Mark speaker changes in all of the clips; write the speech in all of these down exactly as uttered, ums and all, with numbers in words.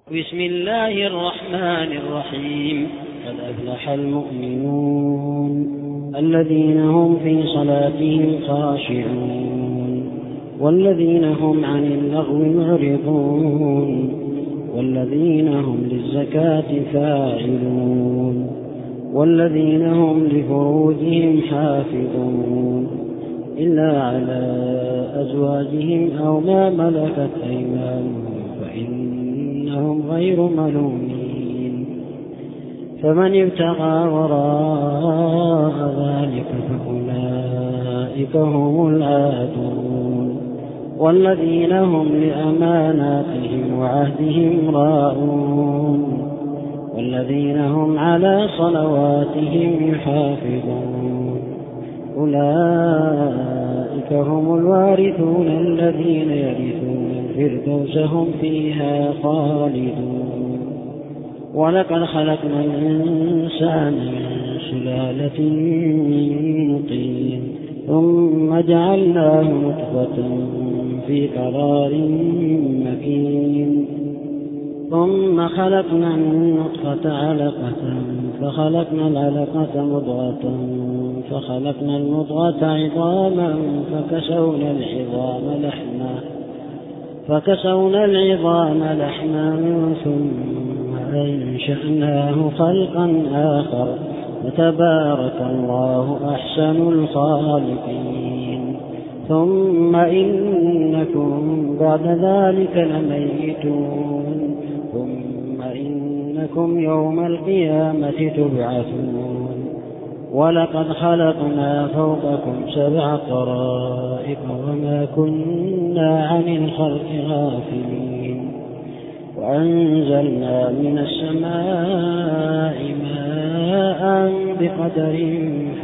Speaker 1: بسم الله الرحمن الرحيم. قد أفلح المؤمنون الذين هم في صلاتهم خاشعون والذين هم عن اللغو معرضون والذين هم للزكاة فاعلون والذين هم لفروجهم حافظون إلا على أزواجهم أو ما ملكت أيمانهم فإنهم غير ملومين. فمن ابتغى وراء ذلك فأولئك هم العادون والذين هم لأماناتهم وعهدهم راعون والذين هم على صلواتهم يحافظون. أولئك هم الوارثون الذين يرثون الفردوس هم فيها خالدون. ولقد خلقنا الإنسان من سلالة من طين ثم جعلناه نطفة في قرار مكين ثم خلقنا النطفة علقة فخلقنا العلقة مضغة فخلقنا المضغة عظاما فكسونا العظام لحما فكسونا العظام لحما ثم أنشأناه خلقا آخر فتبارك الله أحسن الخالقين. ثم إنكم بعد ذلك لميتون ثم إنكم يوم القيامة تبعثون. ولقد خلقنا فوقكم سبع طرائق وما كنا عن الخلق غافلين وأنزلنا من السماء ماء بقدر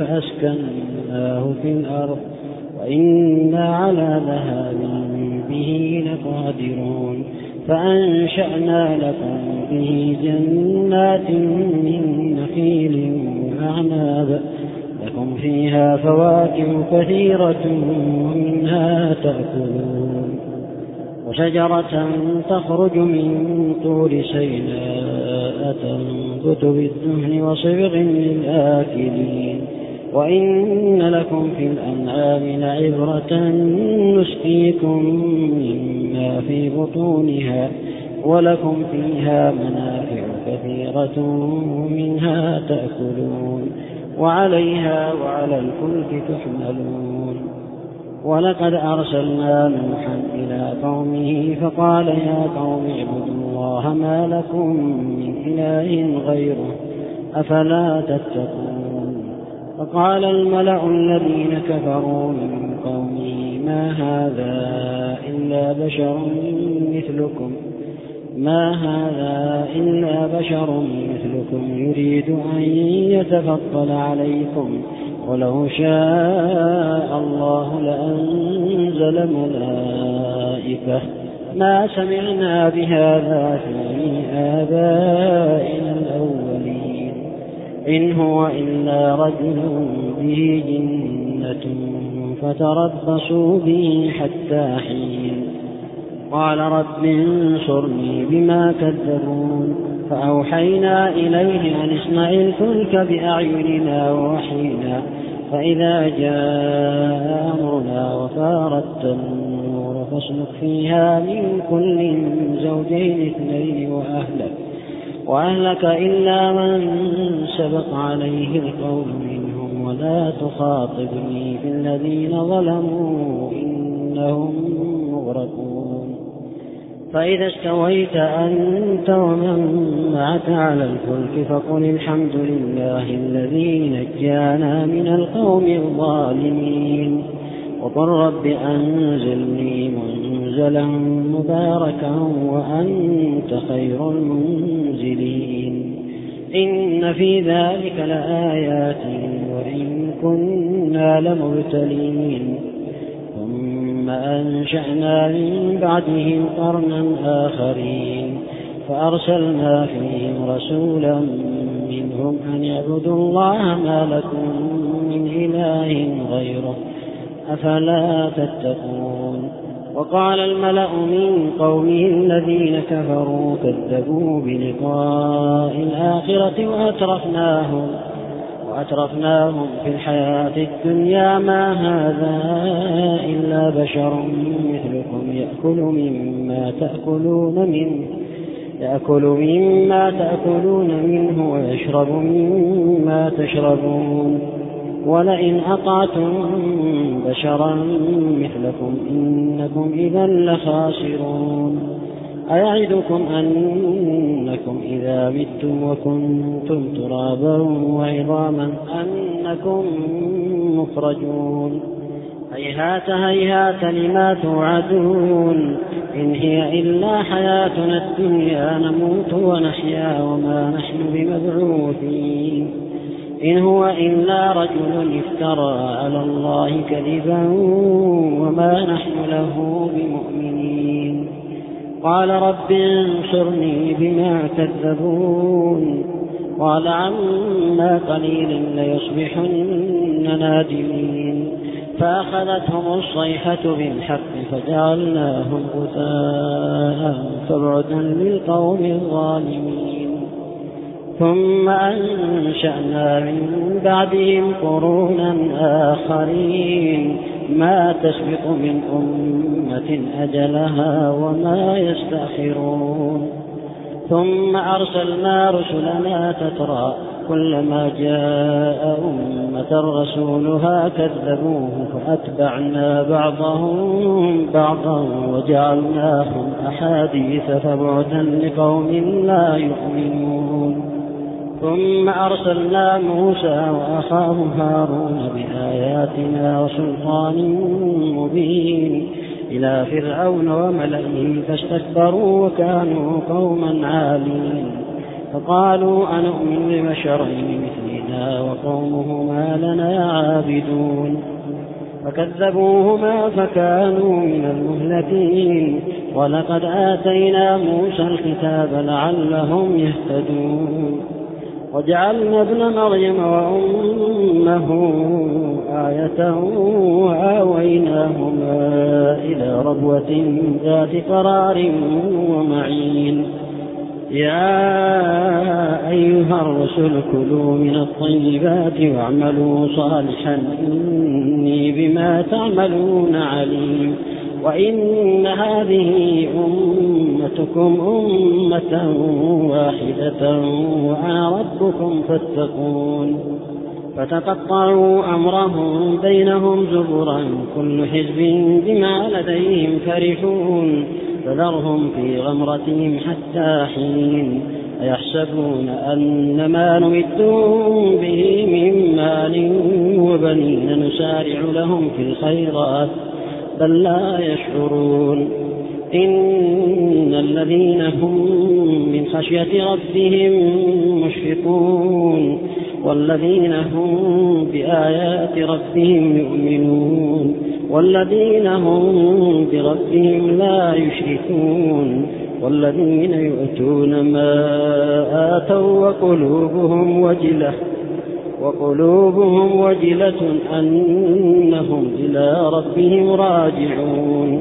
Speaker 1: فأسكناه في الأرض وإنا على ذهاب به لقادرون. فأنشأنا لكم به جنات من نخيل وأعناب لكم فيها فواكه كثيرة ومنها تأكلون وشجرة تخرج من طور سيناء تنبت بالدهن وصبغ للآكلين. وإن لكم في الأنعام لعبرة نسقيكم مما في بطونها ولكم فيها منافع كثيرة ومنها تأكلون وعليها وعلى الفلك تحملون. ولقد أرسلنا نوحا إلى قومه فقال يا قوم اعبدوا الله ما لكم من إله غيره أفلا تتقون. فقال الملأ الذين كفروا من قومه ما هذا إلا بشر مثلكم ما هذا إلا بشر مثلكم يريد أن يتفضل عليكم ولو شاء الله لأنزل ملائكة ما سمعنا بهذا في آبائنا الأولين إن هو إلا رجل به جنة فتربصوا به حتى حين. قال رب انصرني بما كذبون فأوحينا إليه أن اصنع الفلك بأعيننا ووحينا فإذا جاء أمرنا وفارت النور فاسلك فيها من كل زوجين اثنين وأهلك وأهلك إلا من سبق عليه القول منهم ولا تخاطبني في الذين ظلموا إنهم مغرقون. فإذا استويت أنت ومن معك على الفلك فقل الحمد لله الذي نجانا من القوم الظالمين وقل رب أنزلني منزلا مباركا وأنت خير المنزلين. إن في ذلك لآيات وإن كنا لمبتلين. ثم أنشأنا من بعدهم قرنا آخرين فأرسلنا فيهم رسولا منهم أن يعبدوا الله ما لكم من إله غيره أفلا تتقون. وقال الملأ من قومه الذين كفروا كذبوا بلقاء الآخرة وأترفناهم, وأترفناهم في الحياة الدنيا ما هذا إلا بشر مثلكم يأكل مما تأكلون منه يأكل مما تأكلون منه ويشرب مما تشربون ولئن أطعتم بشرا مثلكم إنكم إذا لخاسرون أيعدكم أنكم إذا متم وكنتم ترابا وعظاما أنكم مخرجون هيهات هيهات لما توعدون إن هي إلا حياتنا الدنيا نموت ونحيا وما نحن بمبعوثين إن هو إلا رجل افترى على الله كذبا وما نحن له بمؤمنين قال رب انصرني بما كذبون قال عما قليل ليصبحن نادمين فأخذتهم الصيحة بالحق فجعلناهم غثاء فبعدا للقوم الظالمين ثم أنشأنا من بعدهم قرونا آخرين ما تسبق من أمة أجلها وما يستأخرون ثم أرسلنا رسلنا تترى كلما جاء أمة رسولها كذبوه فأتبعنا بعضهم بعضا وجعلناهم أحاديث فبعدا لقوم لا يؤمنون ثم أرسلنا موسى وأخاه هارون بآياتنا وسلطان مبين إلى فرعون وملئه فاستكبروا وكانوا قوما عالين فقالوا أنؤمن لبشرين مثلنا وقومهما لنا عابدون فكذبوهما فكانوا من المهلكين ولقد آتينا موسى الكتاب لعلهم يهتدون وجعلنا ابن مريم وأمه آية وآويناهما إلى ربوة ذات قرار ومعين يا أيها الرسل كلوا من الطيبات واعملوا صالحا إني بما تعملون عليم وإن هذه أمتكم أمة واحدة وأنا ربكم فاتقون فتقطعوا أمرهم بينهم زبرا كل حزب بما لديهم فرحون فذرهم في غمرتهم حتى حين أيحسبون أن ما نمدهم به من مال وبنين نسارع لهم في الخيرات بل لا يشعرون إن الذين هم من خشية ربهم مشفقون والذين هم بآيات ربهم يؤمنون والذين هم بربهم لا يشركون والذين يؤتون ما آتوا وقلوبهم وجلة وقلوبهم وجلة أنهم إلى ربهم راجعون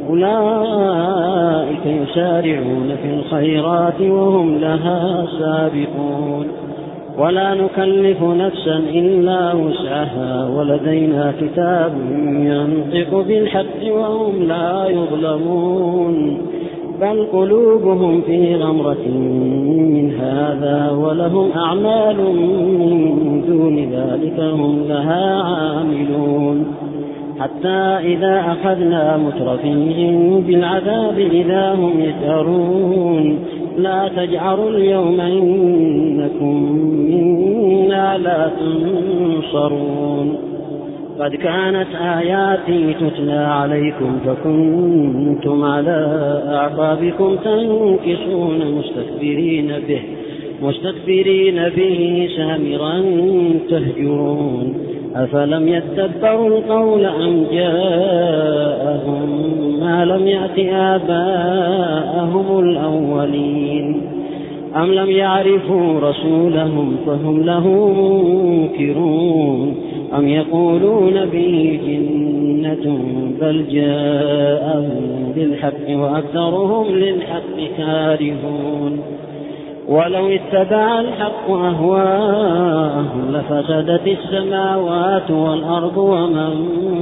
Speaker 1: أولئك يسارعون في الخيرات وهم لها سابقون ولا نكلف نفسا إلا وسعها ولدينا كتاب ينطق بالحق وهم لا يظلمون بل قلوبهم في غمرة من هذا ولهم أعمال من دون ذلك هم لها عاملون حتى إذا أخذنا مترفيهم بالعذاب إذا هم يجأرون لا تجعروا اليوم إنكم منا لا تنصرون قد كانت آياتي تتلى عليكم فكنتم على أعقابكم تنكصون مستكبرين به مستكبرين به سامرا تهجرون أفلم يتدبروا القول أم جاءهم ما لم يأت آباءهم الأولين أم لم يعرفوا رسولهم فهم له منكرون أم يقولون به جنة بل جاءهم بالحق وأكثرهم للحق كارهون ولو اتبع الحق أهواءهم لفسدت السماوات والأرض ومن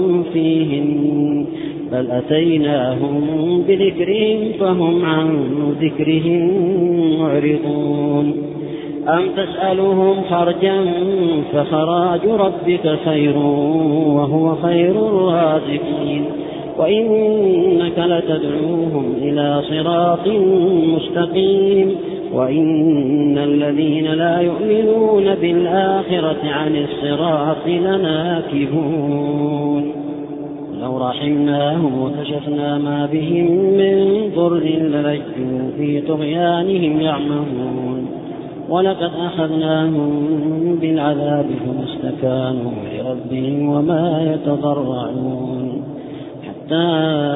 Speaker 1: فيهن بل أتيناهم بذكرهم فهم عن ذكرهم معرضون أم تسألهم خرجا فخراج ربك خير وهو خير الرازقين وإنك لتدعوهم إلى صراط مستقيم وإن الذين لا يؤمنون بالآخرة عن الصراط لناكبون لو رحمناهم وكشفنا ما بهم من ضر للجوا في طغيانهم يعمهون ولقد أخذناهم بالعذاب فما استكانوا لربهم وما يتضرعون حتى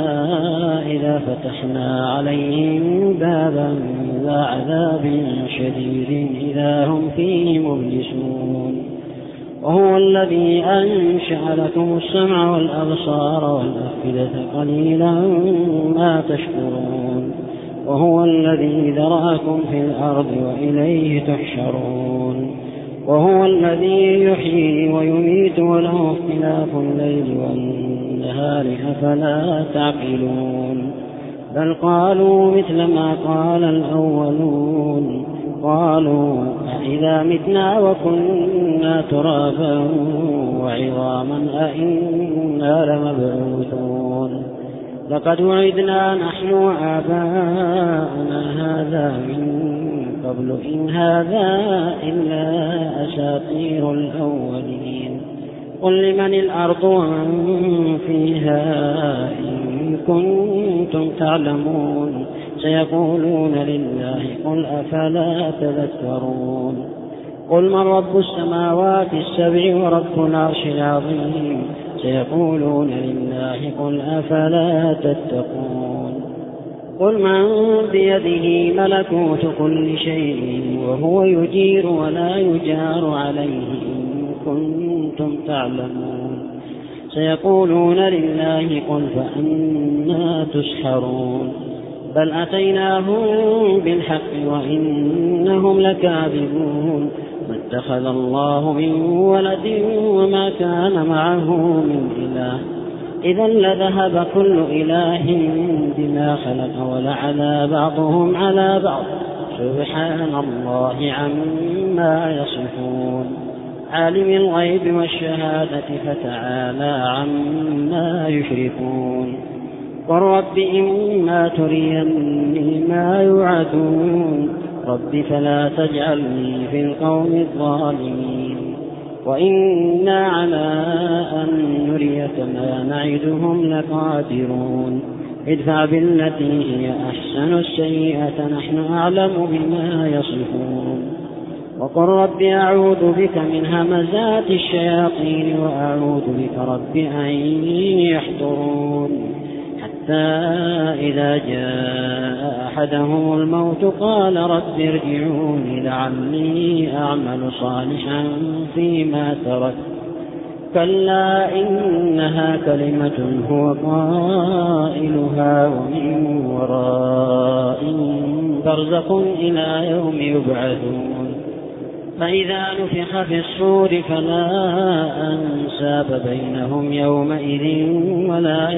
Speaker 1: إذا فتحنا عليهم بابا ذا عذاب شديد إذا هم فيه مبلسون وهو الذي أنشأ لكم السمع والأبصار والأفئدة قليلا ما تشكرون وهو الذي ذرأكم في الأرض وإليه تحشرون وهو الذي يحيي ويميت وله اختلاف الليل والنهار أفلا تعقلون بل قالوا مثل ما قال الأولون قالوا أإذا متنا وكنا ترابا وعظاما أإنا لمبعوثون لقد وعدنا نحن وآباؤنا هذا من قبل إن هذا إلا أساطير الأولين قل لمن الأرض ومن فيها إن كنتم تعلمون سيقولون لله قل أفلا تذكرون قل من رب السماوات السبع ورب العرش العظيم سيقولون لله قل أفلا تتقون قل من بيده ملكوت كل شيء وهو يجير ولا يجار عليه إن كنتم تعلمون سيقولون لله قل فأنا تسحرون بل أتيناهم بالحق وإنهم لكاذبون ما اتخذ الله من ولد وما كان معه من إله إذا لذهب كل إله بما خلق ولعلى بعضهم على بعض سبحان الله عما يصفون عالم الغيب والشهادة فتعالى عما يشركون قل رب إما تريني ما يوعدون رب فلا تجعلني في القوم الظالمين وإنا على أن نريك ما نعدهم لقادرون ادفع بالتي هي أحسن السيئة نحن أعلم بما يصفون وقل رب أعوذ بك من همزات الشياطين وأعوذ بك رب أن يحضرون حتى إذا جاء أحدهم الموت قال رب ارجعون لعلي أعمل صالحا فيما ترك كلا إنها كلمة هو قائلها ومن ورائهم برزخ إلى يوم يبعثون فإذا نفخ في الصور فلا أنساب بينهم يومئذ ولا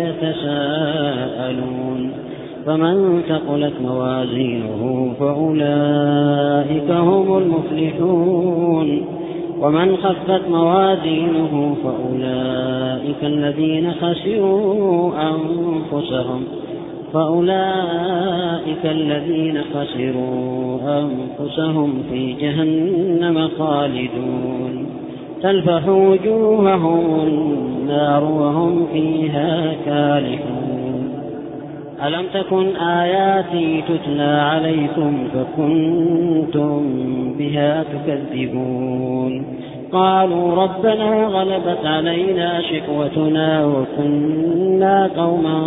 Speaker 1: يتساءلون فمن ثقلت موازينه فأولئك هم المفلحون ومن خفت موازينه فأولئك الذين خسروا أنفسهم فأولئك الذين خسروا أنفسهم في جهنم خالدون تلفح وجوههم النار وهم فيها كالحون ألم تكن آياتي تتلى عليكم فكنتم بها تكذبون قالوا ربنا غلبت علينا شقوتنا وكنا قوما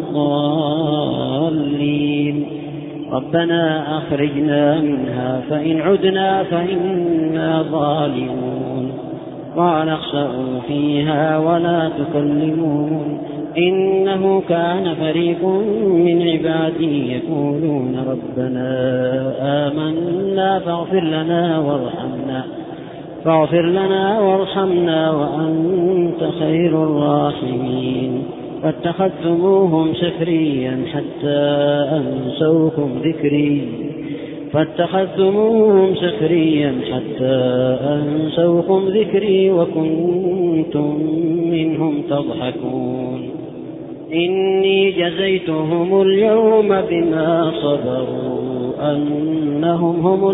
Speaker 1: ضالين ربنا أخرجنا منها فإن عدنا فإنا ظالمون قال اخسئوا فيها ولا تكلمون إنه كان فريق من عبادي يقولون ربنا آمنا فاغفر لنا وارحمنا فاغفر لنا وارحمنا وأنت خير الراحمين فاتخذتموهم سخريا حتى أنسوكم ذكري فاتخذتموهم سخريا حتى أنسوكم ذكري وكنتم منهم تضحكون إني جزيتهم اليوم بما صبروا أنهم هم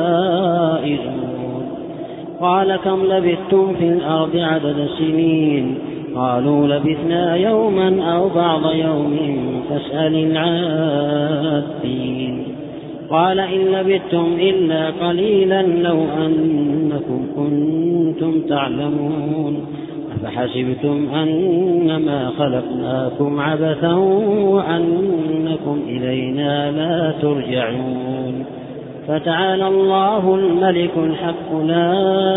Speaker 1: الفائزون قال كم لبثتم في الأرض عدد السنين قالوا لبثنا يوما أو بعض يوم فاسأل العادين قال إن لبثتم إلا قليلا لو أنكم كنتم تعلمون أفحسبتم أنما خلقناكم عبثا وأنكم إلينا لا ترجعون فتعالى الله الملك الحق لا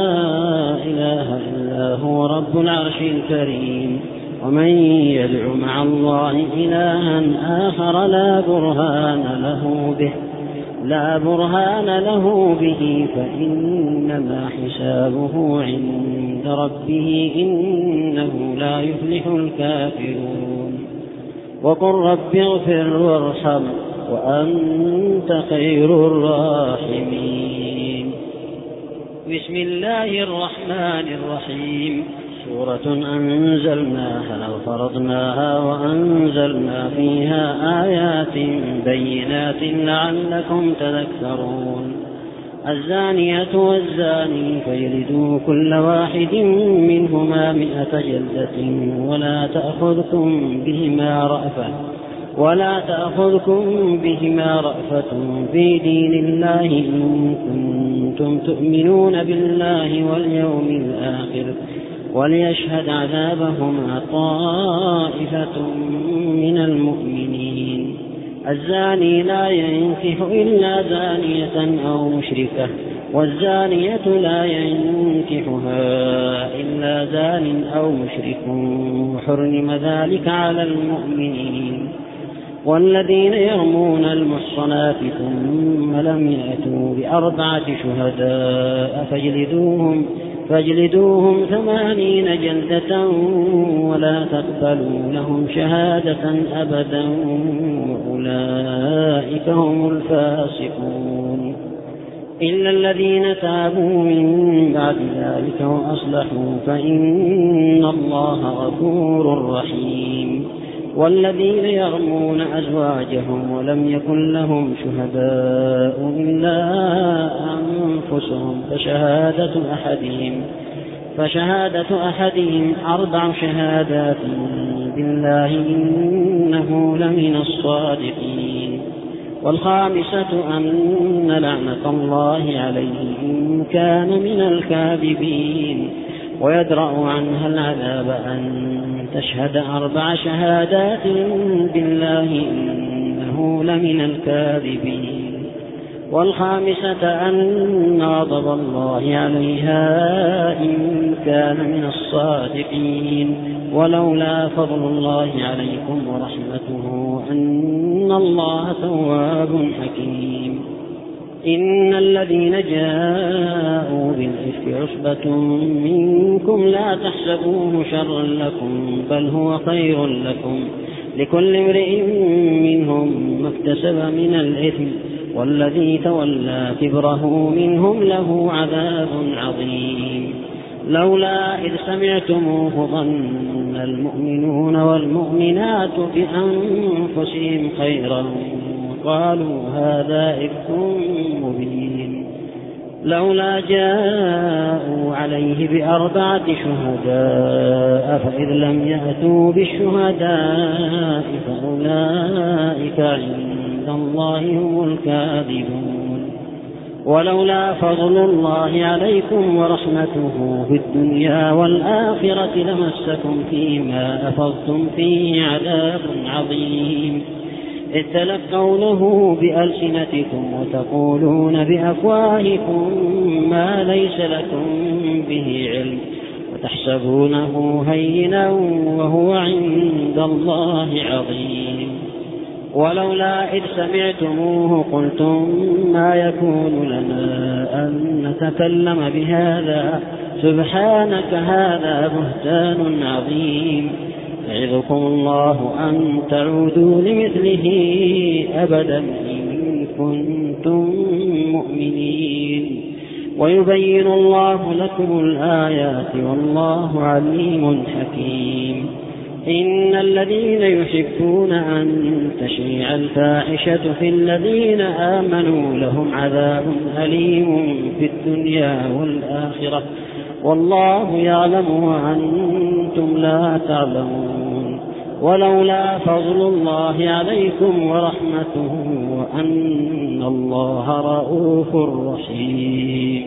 Speaker 1: إله إلا هو رب العرش الكريم ومن يدع مع الله إلها آخر لا برهان له به لا برهان له به فإنما حسابه عند ربه إنه لا يفلح الكافرون وقل رب اغفر وارحم وأنت خير الراحمين بسم الله الرحمن الرحيم سورة أنزلناها وفرضناها وأنزلنا فيها آيات بينات لعلكم تذكرون الزانية والزاني فاجلدوا كل واحد منهما مئة جلدة ولا تأخذكم بهما رأفة ولا تأخذكم بهما رأفة في دين الله إن كنتم تؤمنون بالله واليوم الآخر وليشهد عذابهما طائفة من المؤمنين الزاني لا ينكح إلا زانية أو مشركة والزانية لا ينكحها إلا زان أو مشرك وحرم ذلك على المؤمنين والذين يرمون المحصنات ثم لم يأتوا بأربعة شهداء فاجلدوهم فاجلدوهم ثمانين جلدة ولا تقبلوا لهم شهادة أبدا وأولئك هم الفاسقون إلا الذين تابوا من بعد ذلك وأصلحوا فإن الله غفور رحيم والذين يرمون أزواجهم ولم يكن لهم شهداء إلا أنفسهم فشهادة أحدهم فشهادة أحدهم أربع شهادات بالله إنه لمن الصادقين والخامسة أن لعنة الله عليه إن كان من الكاذبين ويدرأ عنها العذاب أن تشهد أربع شهادات بالله إنه لمن الكاذبين والخامسة أن غضب الله عليها إن كان من الصادقين ولولا فضل الله عليكم ورحمته أن الله تواب حكيم إن الذين جاءوا بالإفك عصبة منكم لا تحسبوه شرا لكم بل هو خير لكم لكل امرئ منهم ما اكتسب من الإثم والذي تولى كبره منهم له عذاب عظيم لولا إذ سمعتموه ظن المؤمنون والمؤمنات بأنفسهم خيرا قالوا هذا إفك مبين لولا جاءوا عليه بأربعة شهداء فإذ لم يأتوا بالشهداء فأولئك عند الله هم الكاذبون ولولا فضل الله عليكم ورحمته في الدنيا والآخرة لمسكم فيما أفضتم فيه عذاب عظيم إذ تلقونه بألسنتكم وتقولون بأفواهكم ما ليس لكم به علم وتحسبونه هينا وهو عند الله عظيم. ولولا إذ سمعتموه قلتم ما يكون لنا أن نتكلم بهذا سبحانك هذا بهتان عظيم. يعظكم الله أن تعودوا لمثله أبدا إن كنتم مؤمنين. ويبين الله لكم الآيات والله عليم حكيم. إن الذين يحبون أن تشيع الفاحشة في الذين آمنوا لهم عذاب أليم في الدنيا والآخرة والله يعلم وأنتم لا تعلمون. ولولا فضل الله عليكم ورحمته وأن الله رؤوف رحيم.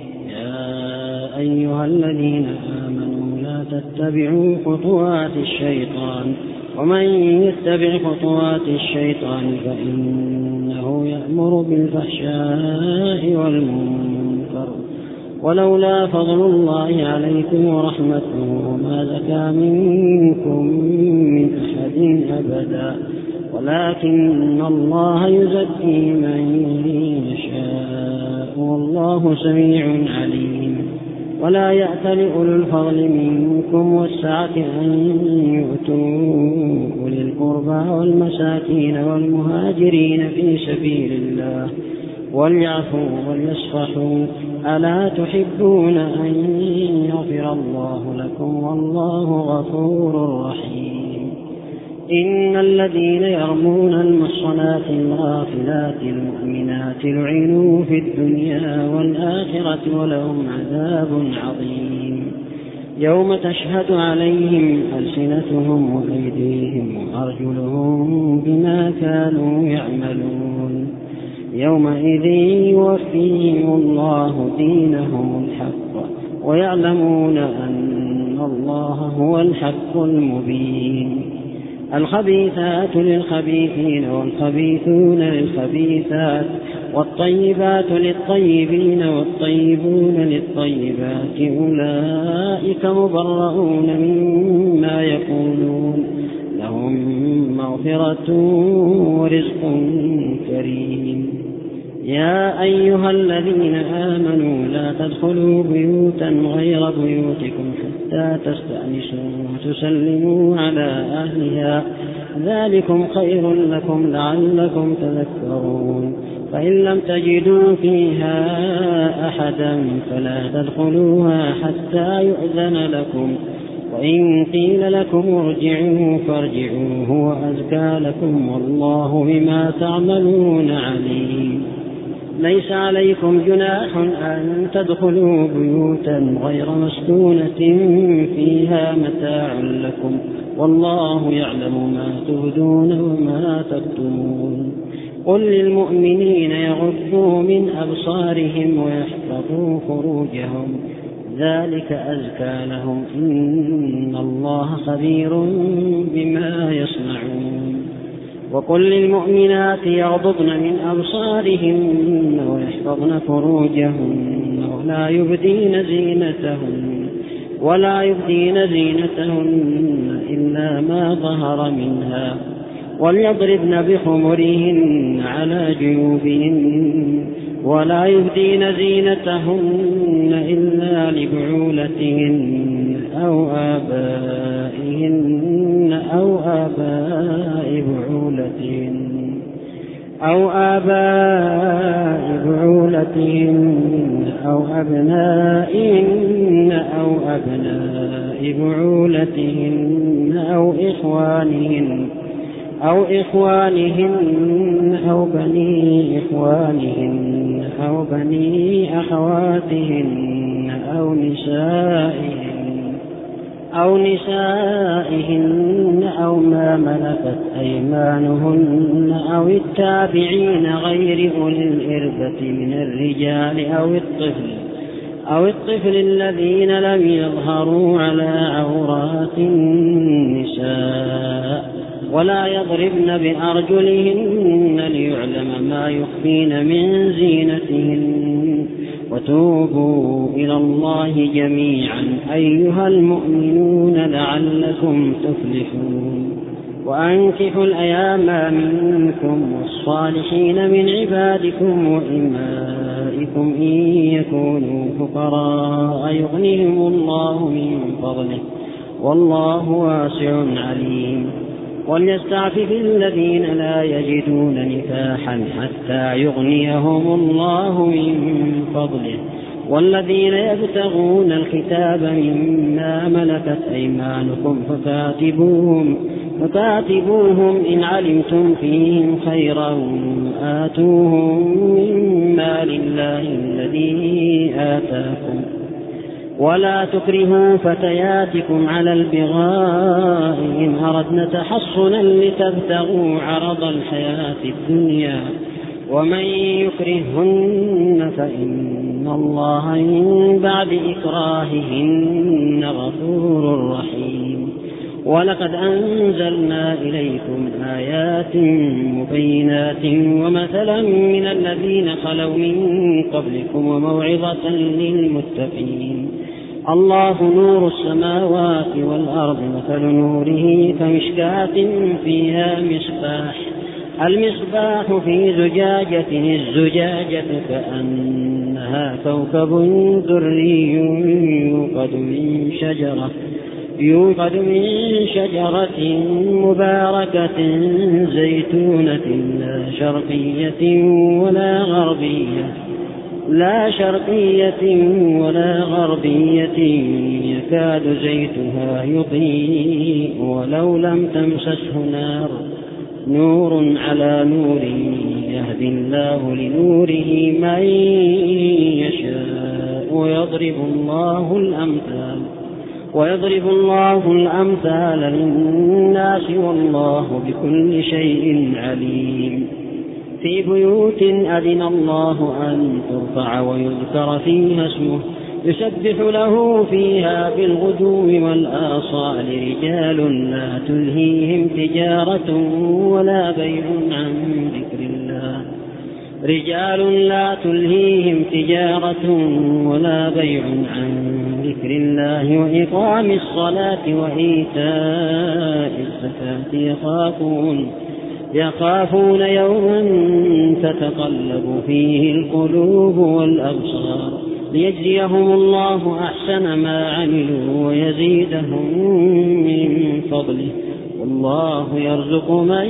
Speaker 1: يا أيها الذين آمنوا لا تتبعوا خطوات الشيطان ومن يتبع خطوات الشيطان فإنه يأمر بالفحشاء والمنكر. ولولا فضل الله عليكم ورحمته ما زكى منكم من أحد أبدا ولكن الله يزكي من يشاء والله سميع عليم. ولا يأتل أولو الفضل منكم والسعة أن يؤتوا أولي القربى والمساكين والمهاجرين في سبيل الله وليعفوا وليصفحوا ألا تحبون أن يغفر الله لكم والله غفور رحيم. إن الذين يرمون المحصنات الغافلات المؤمنات لعنوا في الدنيا والآخرة ولهم عذاب عظيم. يوم تشهد عليهم ألسنتهم وأيديهم وأرجلهم بما كانوا يعملون. يومئذ يوفيهم الله دينهم الحق ويعلمون أن الله هو الحق المبين. الخبيثات للخبيثين والخبيثون للخبيثات والطيبات للطيبين والطيبون للطيبات أولئك مبرؤون مما يقولون لهم مغفرة ورزق كريم. يا أيها الذين آمنوا لا تدخلوا بيوتا غير بيوتكم حتى تستأنسوا وتسلموا على أهلها ذلكم خير لكم لعلكم تذكرون. فإن لم تجدوا فيها أحدا فلا تدخلوها حتى يؤذن لكم وإن قيل لكم ارجعوا فارجعوا هو أزكى لكم والله بما تعملون عليم. ليس عليكم جناح أن تدخلوا بيوتا غير مسكونة فيها متاع لكم والله يعلم ما تبدون وما تكتمون. قل للمؤمنين يغضوا من أبصارهم ويحفظوا فروجهم ذلك أزكى لهم إن الله خبير بما يصنعون. وقل للمؤمنات يغضضن من أبصارهن ويحفظن فروجهن ولا يبدين زينتهن ولا يبدين زينتهن إلا ما ظهر منها وليضربن بخمرهن على جيوبهن ولا يبدين زينتهن إلا لبعولتهن أو آبائهن أو آباء بعولتهن أو آباء بعولتهن أو أبنائهن أو أبناء بعولتهن أو إخوانهن أو إخوانهن أو بني إخوانهن أو بني أخواتهن أو نسائهن أو نسائهن أو ما ملكت أيمانهن أو التابعين غير أولي الإربة من الرجال أو الطفل أو الطفل الذين لم يظهروا على عورات النساء ولا يضربن بأرجلهن ليعلم ما يخفين من زينتهن وتوبوا إلى الله جميعا أيها المؤمنون لعلكم تفلحون وأنكحوا الأيام منكم والصالحين من عبادكم وإمائكم إن يكونوا فقراء يغنيهم الله من فضله والله واسع عليم وليستعفف الذين لا يجدون نكاحا حتى يغنيهم الله من فضله والذين يبتغون الكتاب مما ملكت أيمانكم فكاتبوهم فكاتبوهم إن علمتم فيهم خيرا آتوهم مما لله الذي آتاكم ولا تكرهوا فتياتكم على البغاء إن أردنا تحصنا لتبتغوا عرض الحياة الدنيا ومن يكرههن فإن الله من بعد إكراههن غفور رحيم ولقد أنزلنا إليكم آيات مبينات ومثلا من الذين خلوا من قبلكم وموعظة للمتقين الله نور السماوات والأرض مثل نوره كمشكاة فيها مصباح المصباح في زجاجة الزجاجة كأنها كوكب دري يوقد من شجرة يوقد من شجرة مباركة زيتونة لا شرقية ولا غربية لا شرقية ولا غربية يكاد زيتها يضيء ولو لم تمسسه نار نور على نور يهدي الله لنوره من يشاء ويضرب الله الأمثال ويضرب الله الأمثال للناس والله بكل شيء عليم في بيوت أذن الله أن ترفع ويذكر فيها اسمه يسبح له فيها بالغدو والآصال رجال لا تلهيهم تجارة ولا بيع عن ذكر الله رجال لا تلهيهم تجارة ولا بيع عن ذكر الله وإقام الصلاة وإيتاء الزكاة يخافون يخافون يوما تتقلب فيه القلوب والأبصار ليجزيهم الله أحسن ما عملوا ويزيدهم من فضله والله يرزق من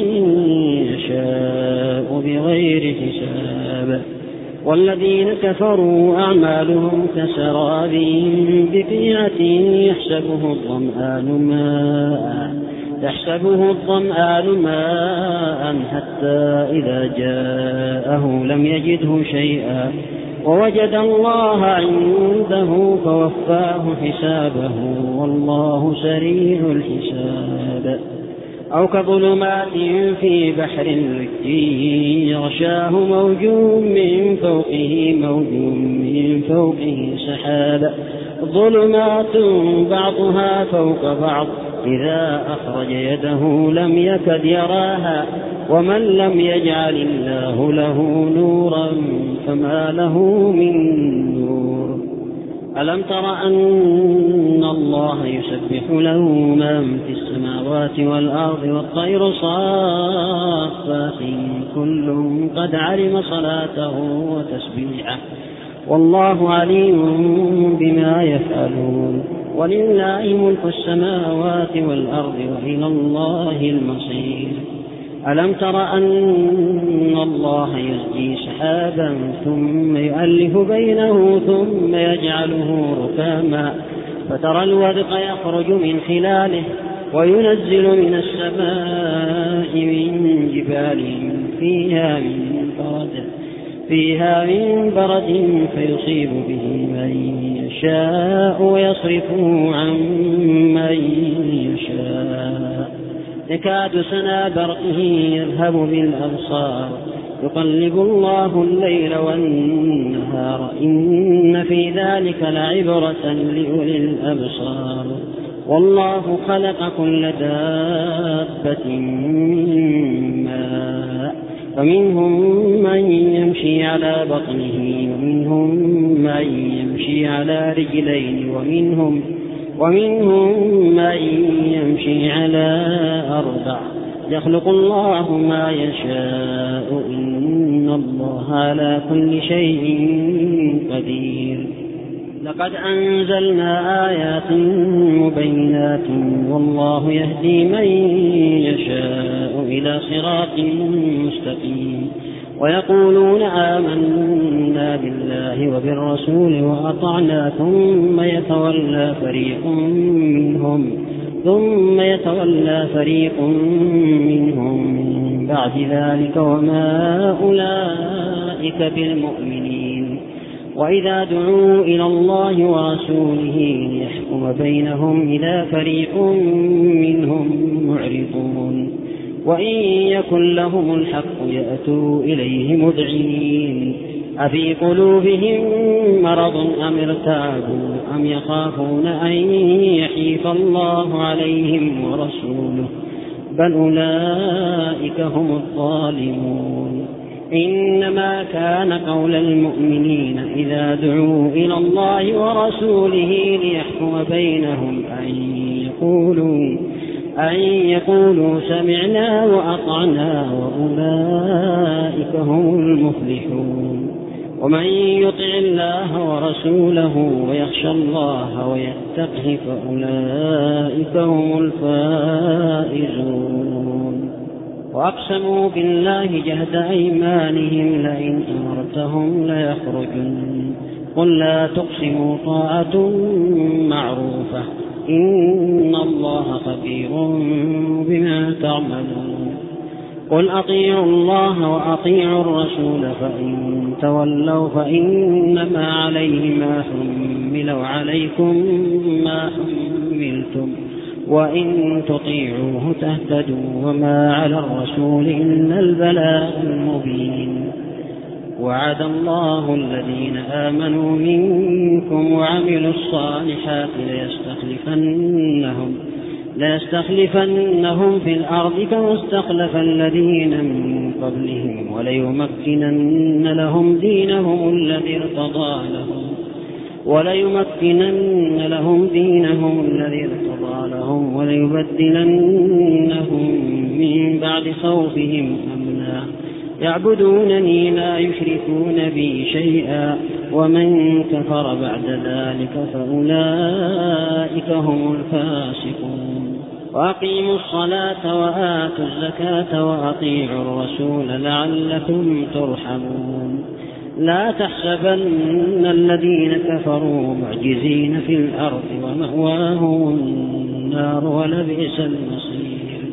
Speaker 1: يشاء بغير حساب والذين كفروا أعمالهم كسراب بقيعة يحسبه الظمآن ماء يحسبه الظمآن ماء حتى إذا جاءه لم يجده شيئا ووجد الله عنده فوفاه حسابه والله سريع الحساب أو كظلمات في بحر لجي يغشاه موج من فوقه موج من فوقه سحاب ظلمات بعضها فوق بعض إذا أخرج يده لم يكد يراها ومن لم يجعل الله له نورا فما له من نور ألم تر أن الله يسبح له من في السماوات والأرض والطير صافات كل قد علم صلاته وتسبيحه والله عليم بما يفعلون ولله ملك السماوات والأرض وإلى الله المصير ألم تر أن الله يزجي سحابا ثم يؤلف بينه ثم يجعله ركاما فترى الودق يخرج من خلاله وينزل من السماء من جبال فيها من برد فيها من برد فيصيب به من يشاء ويصرفه عن من يشاء يكاد سنا برقه يذهب بالأبصار يقلب الله الليل والنهار إن في ذلك لعبرة لأولي الأبصار والله خلق كل دابة من ماء فمنهم من يمشي على بطنه ومنهم من يمشي على رجلين ومنهم, ومنهم من يمشي على أربع يخلق الله ما يشاء إن الله على كل شيء قدير. لقد أنزلنا آيات مبينات والله يهدي من يشاء إلى صراط مستقيم. ويقولون آمنا بالله وبالرسول وأطعنا ثم يتولى فريق منهم ثم يتولى فريق منهم من بعد ذلك وما أولئك بالمؤمنين. وإذا دعوا إلى الله ورسوله ليحكم بينهم إذا فريق منهم معرضون وإن يكن لهم الحق يأتوا إليه مذعنين. أفي قلوبهم مرض أم ارتابوا أم يخافون أن يحيف الله عليهم ورسوله بل أولئك هم الظالمون. إنما كان قول المؤمنين إذا دعوا إلى الله ورسوله ليحكم بينهم أن يقولوا أن يقولوا سمعنا وأطعنا وأولئك هم المفلحون. ومن يطع الله ورسوله ويخشى الله ويتقه فأولئك هم الفائزون. وأقسموا بالله جهد أيمانهم لئن أمرتهم ليخرجن قل لا تقسموا طاعة معروفة إن الله خبير بما تعملون. قل أطيعوا الله وأطيعوا الرسول فإن تولوا فإنما عليه ما حمل وعليكم ما حملتم وإن تطيعوه تهتدوا وما على الرسول إلا البلاغ المبين. وعد الله الذين آمنوا منكم وعملوا الصالحات ليستخلفنهم ليستخلفنهم في الأرض كما استخلف الذين من قبلهم وليمكنن لهم دينهم الذي ارتضى لهم وليمكنن لهم دينهم الذي ارتضى لهم وليبدلنهم من بعد خوفهم أمنا يعبدونني لا يشركون بي شيئا ومن كفر بعد ذلك فأولئك هم الفاسقون. وأقيموا الصلاة وآتوا الزكاة وأطيعوا الرسول لعلكم ترحمون. لا تحسبن الذين كفروا معجزين في الأرض ومأواهم النار ولبئس المصير.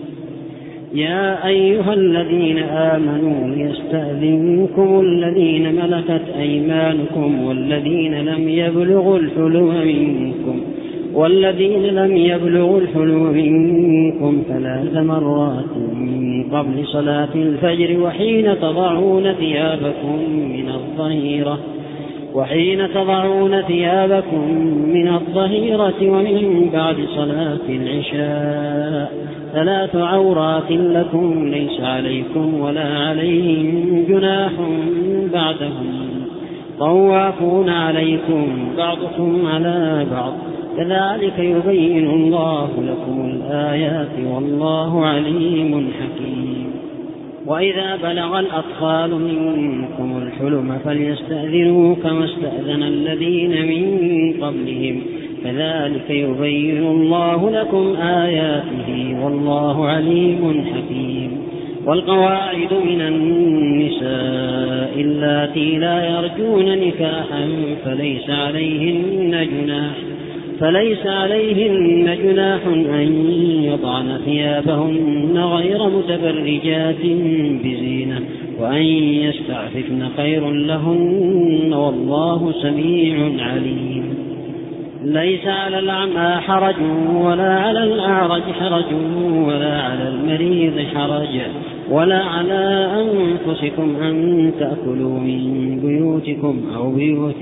Speaker 1: يا أيها الذين آمنوا ليستأذنكم الذين ملكت أيمانكم والذين لم يبلغوا الحلم منكم والذين لم يبلغوا الحلم منكم ثلاث مرات من قبل صلاة الفجر وحين تضعون ثيابكم من الظهيرة وحين تضعون ثيابكم من الظهيرة ومن بعد صلاة العشاء ثلاث عورات لكم ليس عليكم ولا عليهم جناح بعدهم طوافون عليكم بعضكم على بعض كذلك يبين الله لكم الآيات والله عليم حكيم. وإذا بلغ الأطفال منكم الحلم فليستأذنوا كما استأذن الذين من قبلهم كذلك يبين الله لكم آياته والله عليم حكيم. والقواعد من النساء اللاتي لا يرجون نكاحا فليس عليهن جناح فليس عليهن جناح أن يضعن ثيابهن غير متبرجات بزينة وأن يستعففن خير لهن والله سميع عليم. ليس على الأعمى حرج ولا على الأعرج حرج ولا على المريض حرج ولا على أنفسكم أن تأكلوا من بيوتكم أو بيوت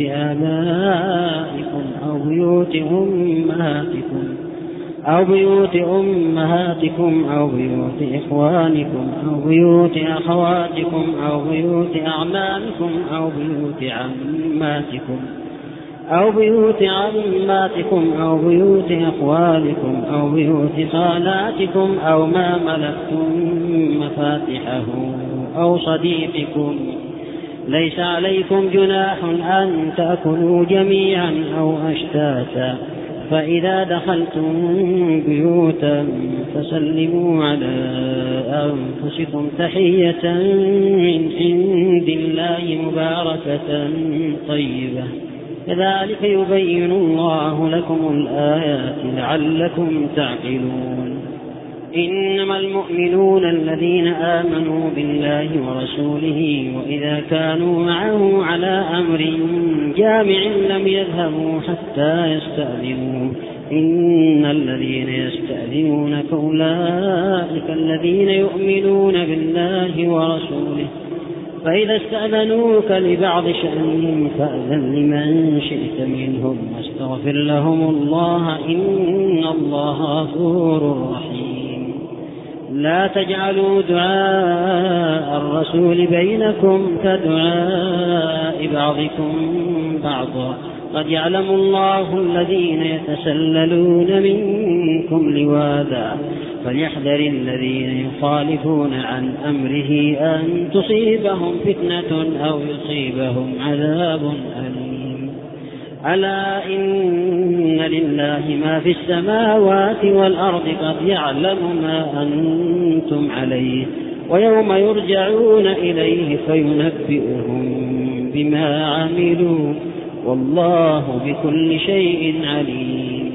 Speaker 1: آبائكم أو بيوت أمهاتكم أو بيوت أمهاتكم أو بيوت إخوانكم أو بيوت أخواتكم أو بيوت أعمامكم أو بيوت عماتكم أو بيوت عماتكم أو بيوت أخوالكم أو بيوت خالاتكم أو ما ملكتم مفاتحه أو صديقكم. ليس عليكم جناح أن تأكلوا جميعا أو أشتاتا، فإذا دخلتم بيوتا فسلموا على أنفسكم تحية من عند الله مباركة طيبة، كذلك يبين الله لكم الآيات لعلكم تعقلون. إنما المؤمنون الذين آمنوا بالله ورسوله وإذا كانوا معه على أمر جامع لم يذهبوا حتى يستأذنوه. إن الذين يستأذنونك أولئك الذين يؤمنون بالله ورسوله، فإذا استأذنوك لبعض شأنهم فأذن لمن شئت منهم واستغفر لهم الله إن الله غفور رحيم. لا تجعلوا دعاء الرسول بينكم كدعاء بعضكم بعضا، قد يعلم الله الذين يتسللون منكم لواذا، فليحذر الذين يخالفون عن أمره أن تصيبهم فتنة أو يصيبهم عذاب أليم. ألا إن لله ما في السماوات والأرض، قد يعلم ما أنتم عليه ويوم يرجعون إليه فينبئهم بما عملوا والله بكل شيء عليم.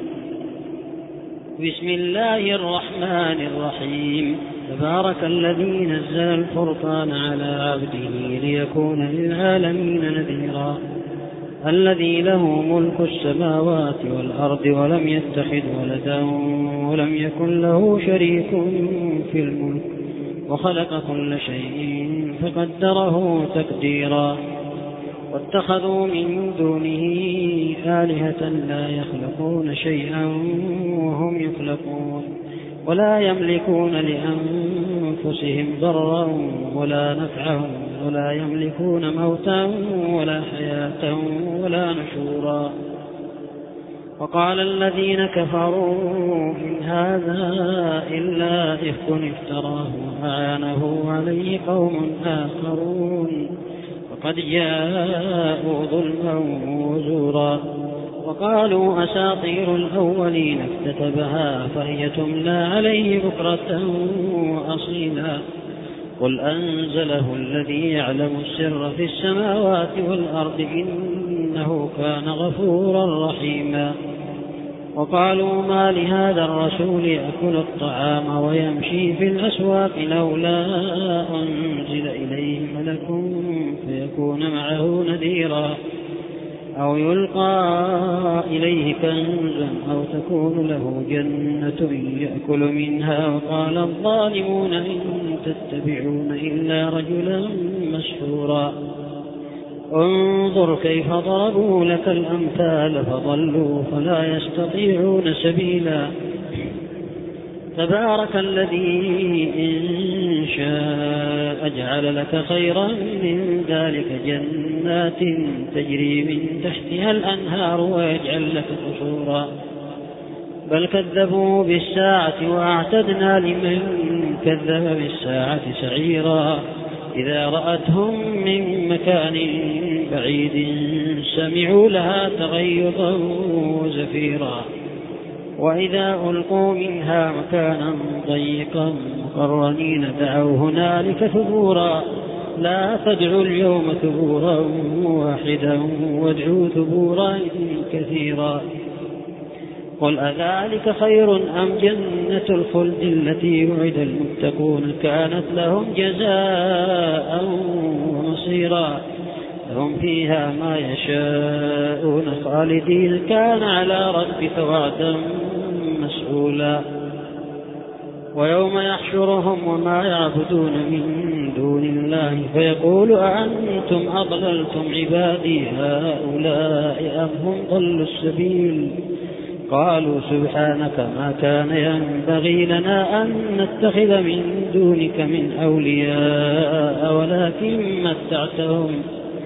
Speaker 1: بسم الله الرحمن الرحيم. تبارك الذي نزل الفرقان على عبده ليكون للعالمين نذيرا، الذي له ملك السماوات والأرض ولم يتخذ ولدا ولم يكن له شريك في الملك وخلق كل شيء فقدره تقديرا. واتخذوا من دونه آلهة لا يخلقون شيئا وهم يخلقون ولا يملكون لأنفسهم ضرا ولا نفعا ولا يملكون موتا ولا حياة ولا نشورا. وقال الذين كفروا إن هذا إلا إفك افتراه وأعانه عليه قوم آخرون وقد جاءوا ظلما وزورا. وقالوا أساطير الأولين اكتتبها فهي تملى عليه بكرة وأصيلا. قل أنزله الذي يعلم السر في السماوات والأرض إنه كان غفورا رحيما. وقالوا ما لهذا الرسول يأكل الطعام ويمشي في الأسواق لولا أنزل إليه ملك فيكون معه نذيرا أو يلقى إليه كنز أو تكون له جنة يأكل منها. وقال الظالمون إن تتبعون إلا رجلا مسحورا. انظر كيف ضربوا لك الأمثال فضلوا فلا يستطيعون سبيلا. تبارك الذي إن شاء جعل لك خيرا من ذلك جنات تجري من تحتها الأنهار ويجعل لك قصورا. بل كذبوا بالساعة وأعتدنا لمن كذب بالساعة سعيرا. إذا رأتهم من مكان بعيد سمعوا لها تغيظا وزفيرا. وإذا ألقوا منها مكانا ضيقا مقرنين دعوا هنالك ثبورا. لا تدعوا اليوم ثبورا واحدا وادعوا ثبورا كثيرا. قل أذلك خير أم جنة الخلد التي وعد المتقون كانت لهم جزاء ومصيرا. لهم فيها ما يشاءون خالدين كان على ربك وعدا مسئولا. ويوم يحشرهم وما يعبدون من دون الله فيقول أأنتم أضللتم عبادي هؤلاء أم هم ضلوا السبيل. قالوا سبحانك ما كان ينبغي لنا أن نتخذ من دونك من أولياء ولكن متعتهم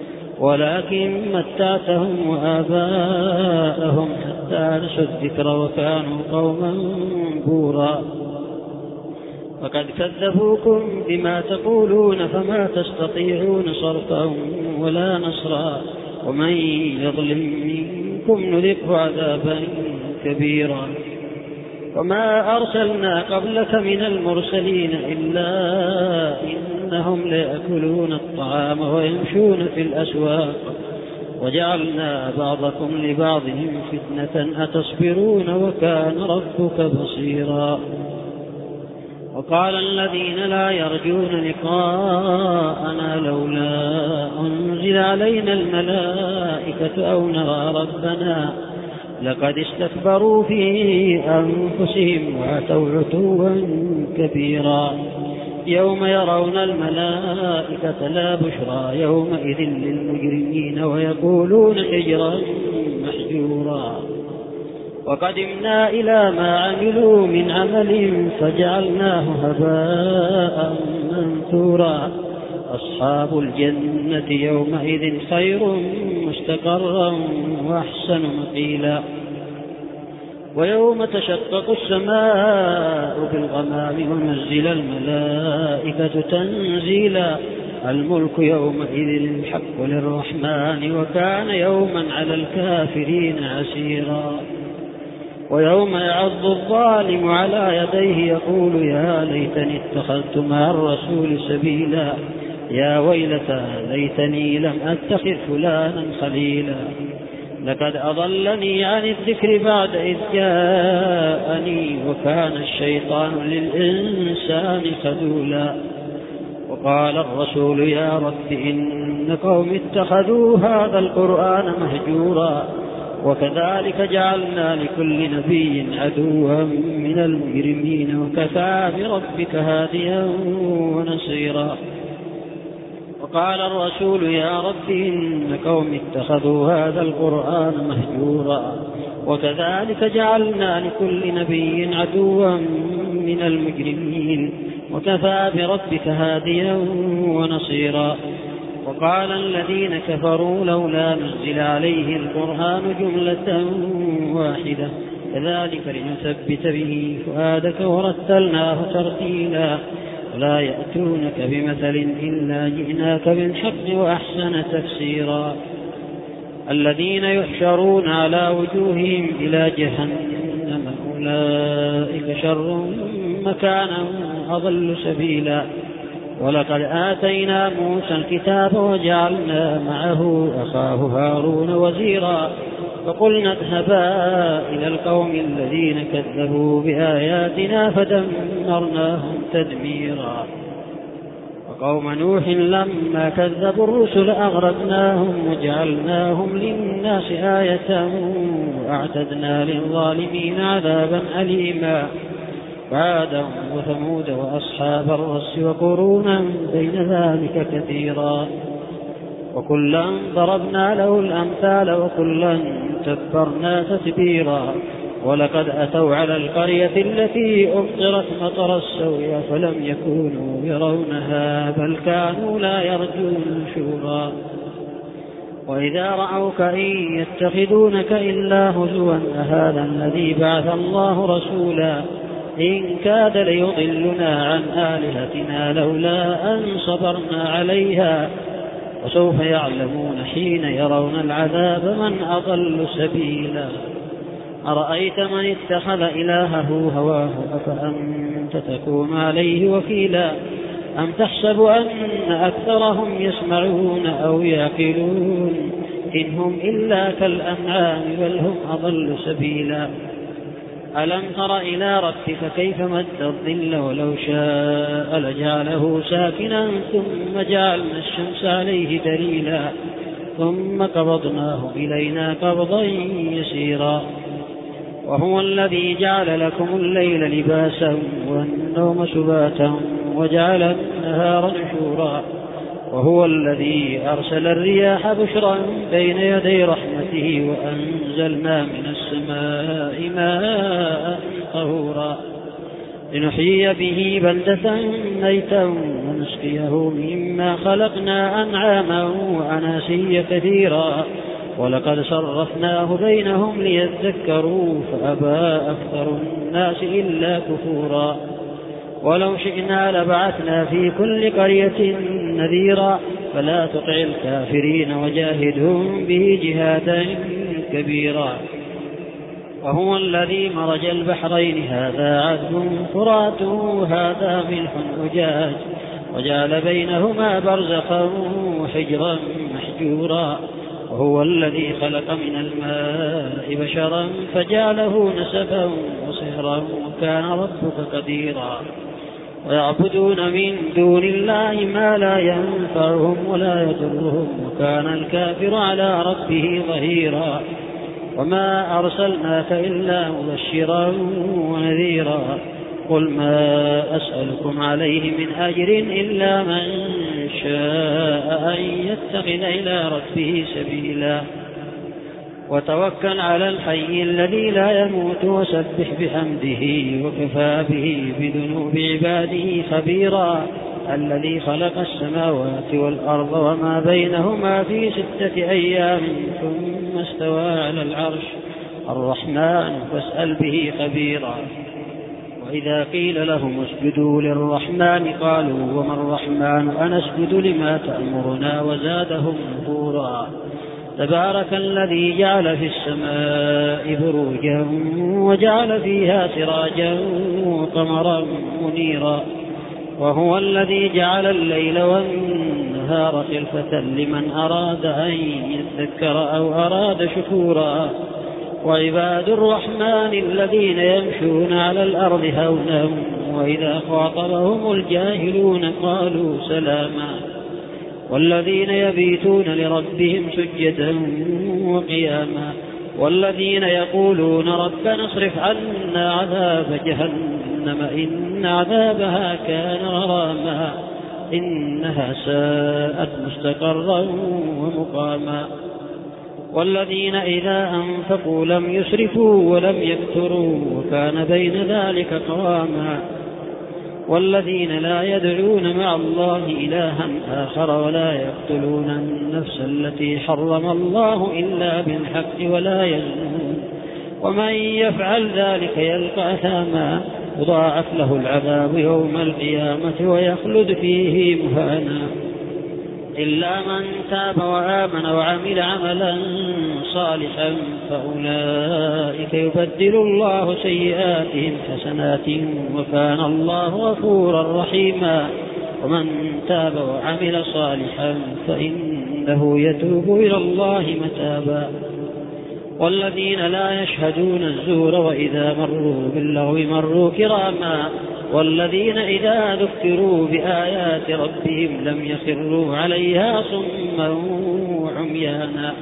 Speaker 1: ولكن متعتهم وآباءهم حتى نسوا الذكر وكانوا قوما بورا. وقد كذبوكم بما تقولون فما تستطيعون صرفا ولا نصرا ومن يظلم منكم نذقه عذابا كبيرا. وما أرسلنا قبلك من المرسلين إلا إنهم ليأكلون الطعام ويمشون في الأسواق وجعلنا بعضكم لبعضهم فتنة أتصبرون وكان ربك بصيرا. وقال الذين لا يرجون لقاءنا لولا أنزل علينا الملائكة أو نرى ربنا لقد استكبروا في أنفسهم وأتوا عتوا كبيرا. يوم يرون الملائكة لا بشرى يومئذ للمجرمين ويقولون حجرا محجورا. وقدمنا إلى ما عملوا من عمل فجعلناه هباء منثورا. أصحاب الجنة يومئذ خير مستقرا وأحسن مقيلا. ويوم تشقق السماء بالغمام ونزل الملائكة تنزيلا. الملك يومئذ الحق للرحمن وكان يوما على الكافرين عسيرا. ويوم يعض الظالم على يديه يقول يا ليتني اتخذت مع الرسول سبيلا يا ويلتى ليتني لم أتخذ فلانا خليلا لقد أضلني عن الذكر بعد إذ جاءني وكان الشيطان للإنسان خذولا. وقال الرسول يا رب إن قوم اتخذوا هذا القرآن مهجورا وكذلك جعلنا لكل نبي عدوا من المجرمين وكفى بربك هاديا ونصيرا. وقال الرسول يا رب إن قوم اتخذوا هذا القرآن مهجورا وكذلك جعلنا لكل نبي عدوا من المجرمين وكفى بربك هاديا ونصيرا. وقال الذين كفروا لولا نزل عليه القرآن جملة واحدة كذلك لنثبت به فؤادك ورتلناه ترتيلا ولا يأتونك بمثل إلا جئناك بالحق وأحسن تفسيرا. الذين يحشرون على وجوههم إلى جهنم أولئك شر مكانا أضل سبيلا. ولقد آتينا موسى الكتاب وجعلنا معه أخاه هارون وزيرا فقلنا اذهبا إلى القوم الذين كذبوا بآياتنا فدمرناهم تدميرا. وقوم نوح لما كذبوا الرسل أغرقناهم وجعلناهم للناس آية وأعتدنا للظالمين عذابا أليما. وعادا وثمود وأصحاب الرس وقرونا بين ذلك كثيرا. وكلا ضربنا له الأمثال وكلا تبرنا تتبيرا. ولقد أتوا على القرية التي أمطرت مطر السوء فلم يكونوا يرونها بل كانوا لا يرجون نشورا. وإذا رأوك إن يتخذونك إلا هزوا أهذا الذي بعث الله رسولا إن كاد ليضلنا عن آلهتنا لولا أن صبرنا عليها وسوف يعلمون حين يرون العذاب من أضل سبيلا. أرأيت من اتخذ إلهه هواه أفأنت تكون عليه وكيلا أم تحسب أن أكثرهم يسمعون أو يعقلون إن هم إلا كالأنعام بل هم أضل سبيلا. ألم تر إلى ربك كيف مد الظل ولو شاء لجعله ساكنا ثم جعلنا الشمس عليه دليلا ثم قبضناه إلينا قبضا يسيرا. وهو الذي جعل لكم الليل لباسا والنوم سباتا وجعل النهار نشورا. وهو الذي أرسل الرياح بشرا بين يدي رحمته وأنزلنا من السماء ماء طهورا لنحيي به بلدة ميتا نسقيه مما خلقنا أنعاما وأناسيا كثيرا ولقد صرفناه بينهم ليذكروا فأبى أكثر الناس إلا كفورا ولو شئنا لبعثنا في كل قرية نذيرا فلا تطع الكافرين وجاهدهم به جهادا كبيرا وهو الذي مرج البحرين هذا عذب فرات وهذا ملح أجاج وجعل بينهما برزخا وحجرا محجورا وهو الذي خلق من الماء بشرا فجعله نسبا وصهرا وكان ربك قديرا ويعبدون من دون الله ما لا ينفعهم ولا يضرهم وكان الكافر على ربه ظهيرا وما أرسلناك إلا مبشرا ونذيرا قل ما أسألكم عليه من أجر إلا من شاء أن يتخذ إلى ربه سبيلا وتوكل على الحي الذي لا يموت وسبح بحمده وكفى به بذنوب عباده خبيرا الذي خلق السماوات والأرض وما بينهما في ستة أيام ثم استوى على العرش الرحمن فاسأل به خبيرا وإذا قيل لهم اسجدوا للرحمن قالوا وما الرحمن أنسجد لما تأمرنا وزادهم نفورا تبارك الذي جعل في السماء بروجا وجعل فيها سراجا وقمرا منيرا وهو الذي جعل الليل والنهار خلفة لمن أراد أن يذكر أو أراد شكورا وعباد الرحمن الذين يمشون على الأرض هونا وإذا خاطبهم الجاهلون قالوا سلاما والذين يبيتون لربهم سجدا وقياما والذين يقولون ربنا اصرف عنا عذاب جهنم إن عذابها كان غراما إنها ساءت مستقرا ومقاما والذين إذا أنفقوا لم يسرفوا ولم يقتروا وكان بين ذلك قواما والذين لا يدعون مع الله إلها آخر ولا يقتلون النفس التي حرم الله إلا بالحق ولا يزنون ومن يفعل ذلك يلقى أثاما يضاعف له العذاب يوم القيامة ويخلد فيه مهانا إلا من تاب وآمن وعمل عملا صالحا فأولئك يبدل الله سيئاتهم حسنات وكان الله غفورا رحيما ومن تاب وعمل صالحا فإنه يتوب إلى الله متابا والذين لا يشهدون الزور وإذا مروا باللغو مروا كراما والذين إذا ذكروا بآيات ربهم لم يخروا عليها صما وعميانا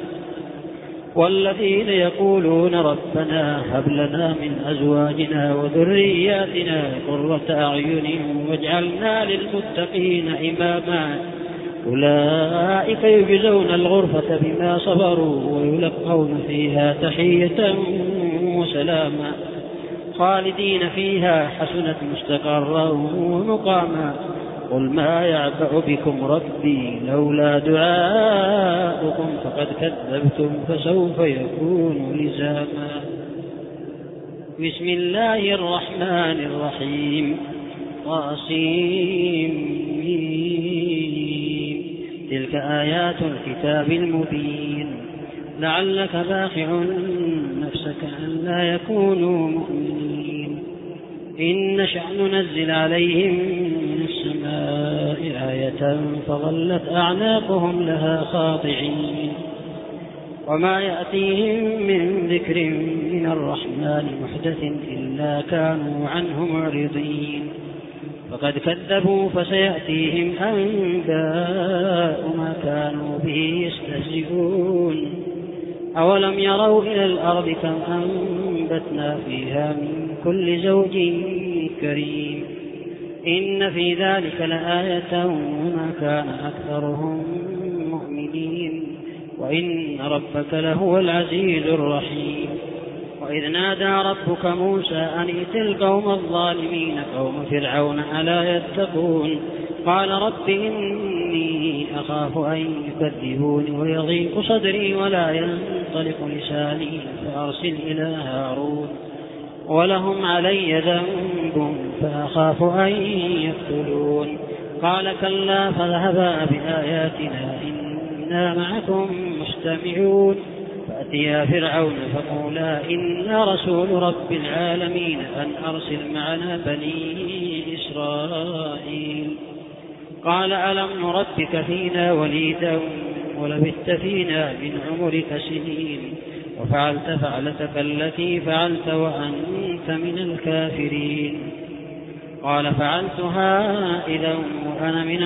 Speaker 1: والذين يقولون ربنا هب لنا من أزواجنا وذرياتنا قرة أعين واجعلنا للمتقين إماما أولئك يجزون الغرفة بما صبروا ويلقون فيها تحية وسلاما خالدين فيها حسنت مستقرا ومقاما قل ما يعبأ بكم ربي لولا دعاؤكم فقد كذبتم فسوف يكون لزاما بسم الله الرحمن الرحيم طاسيم تلك آيات الكتاب المبين لعلك باخع نفسك أن لا يكونوا مؤمنين إن نشأ ننزل عليهم من السماء آية فظلت أعناقهم لها خاضعين وما يأتيهم من ذكر من الرحمن محدث إلا كانوا عنه معرضين فقد كذبوا فسيأتيهم أنباء ما كانوا به يستهزئون أولم يروا إلى الأرض كم أنبتنا فيها من كل زوج كريم إن في ذلك لآية وما كان أكثرهم مؤمنين وإن ربك لهو العزيز الرحيم وإذ نادى ربك موسى أن ائت القوم الظالمين قوم فرعون ألا يتقون قال رب إني أخاف أن يكذبوني ويضيق صدري ولا ينطلق لساني فأرسل إلى هارون ولهم علي ذنب فأخاف أن يقتلون. قال كلا فاذهبا بآياتنا إنا معكم مستمعون. فأتيا فرعون فقولا إنا رسول رب العالمين أن أرسل معنا بني إسرائيل. قال ألم نربك فينا وليدا ولبثت فينا من عمرك سنين وفعلت فعلتك التي فعلت وأنت من الكافرين. قال فعلتها إذا وأنا من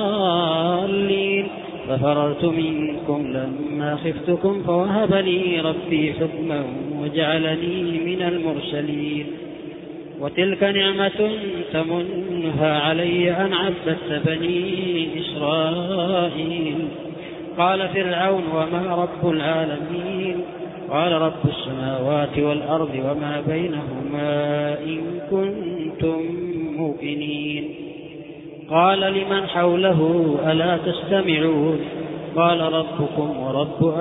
Speaker 1: الضالين ففررت منكم لما خفتكم فوهب لي ربي حكما وجعلني من المرسلين. وتلك نعمة تمنها علي أن عبدت بني إسرائيل. قال فرعون وما رب العالمين؟ قال رب السماوات والأرض وما بينهما إن كنتم موقنين. قال لمن حوله ألا تستمعون؟ قال ربكم ورب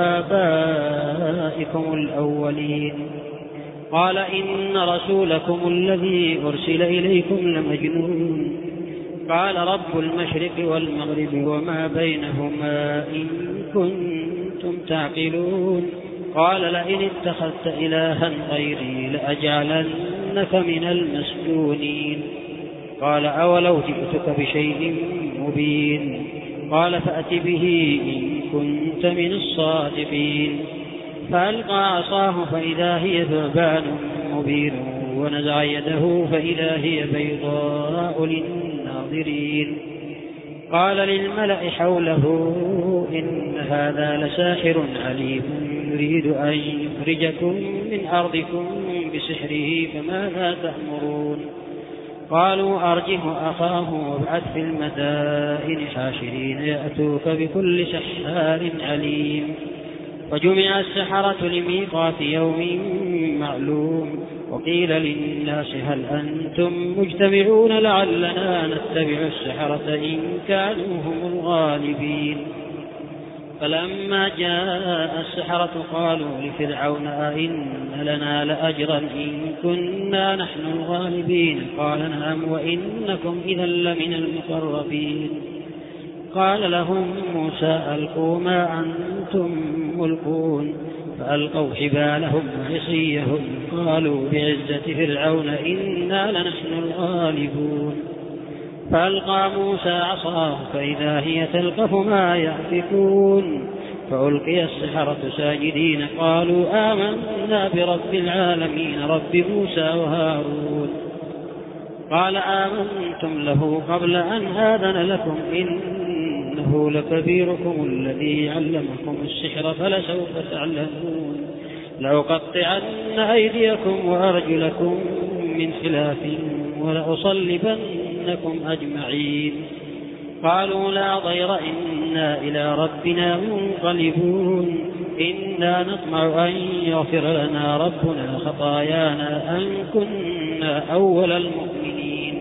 Speaker 1: آبائكم الأولين. قال إن رسولكم الذي أرسل إليكم لمجنون. قال رب المشرق والمغرب وما بينهما إن كنتم تعقلون. قال لئن اتخذت إلها غيري لأجعلنك من المسجونين. قال أولو جئتك بشيء مبين؟ قال فأت به إن كنت من الصادقين. فألقى عصاه فإذا هي ثعبان مبين ونزع يده فإذا هي بيضاء للناظرين. قال للملأ حوله إن هذا لساحر عليم يريد أن يخرجكم من أرضكم بسحره فماذا تأمرون؟ قالوا أرجه أخاه وابعث في المدائن حاشرين يأتوك بكل سحار عليم. وجمع السحرة لميقات يوم معلوم. وقيل للناس هل أنتم مجتمعون لعلنا نتبع السحرة إن كانوا هم الغالبين. فلما جاء السحرة قالوا لفرعون أئن لنا لأجرا إن كنا نحن الغالبين؟ قال نعم وإنكم إذا لمن المقربين. قال لهم موسى ألقوا ما أنتم ملقون. فألقوا حبالهم وعصيهم قالوا بعزة فرعون إنا لنحن الغالبون. فألقى موسى عصاه فإذا هي تلقف ما يأفكون. فألقي السحرة ساجدين قالوا آمنا برب العالمين رب موسى وهارون. قال آمنتم له قبل أن آذن لكم إنه لكبيركم الذي علمكم السحر فلسوف تعلمون. لأقطعن أيديكم وأرجلكم من خلاف ولأصلبنكم أجمعين. قالوا لا ضير إنا إلى ربنا منقلبون. إنا نطمع أن يغفر لنا ربنا خطايانا أن كنا أول المؤمنين.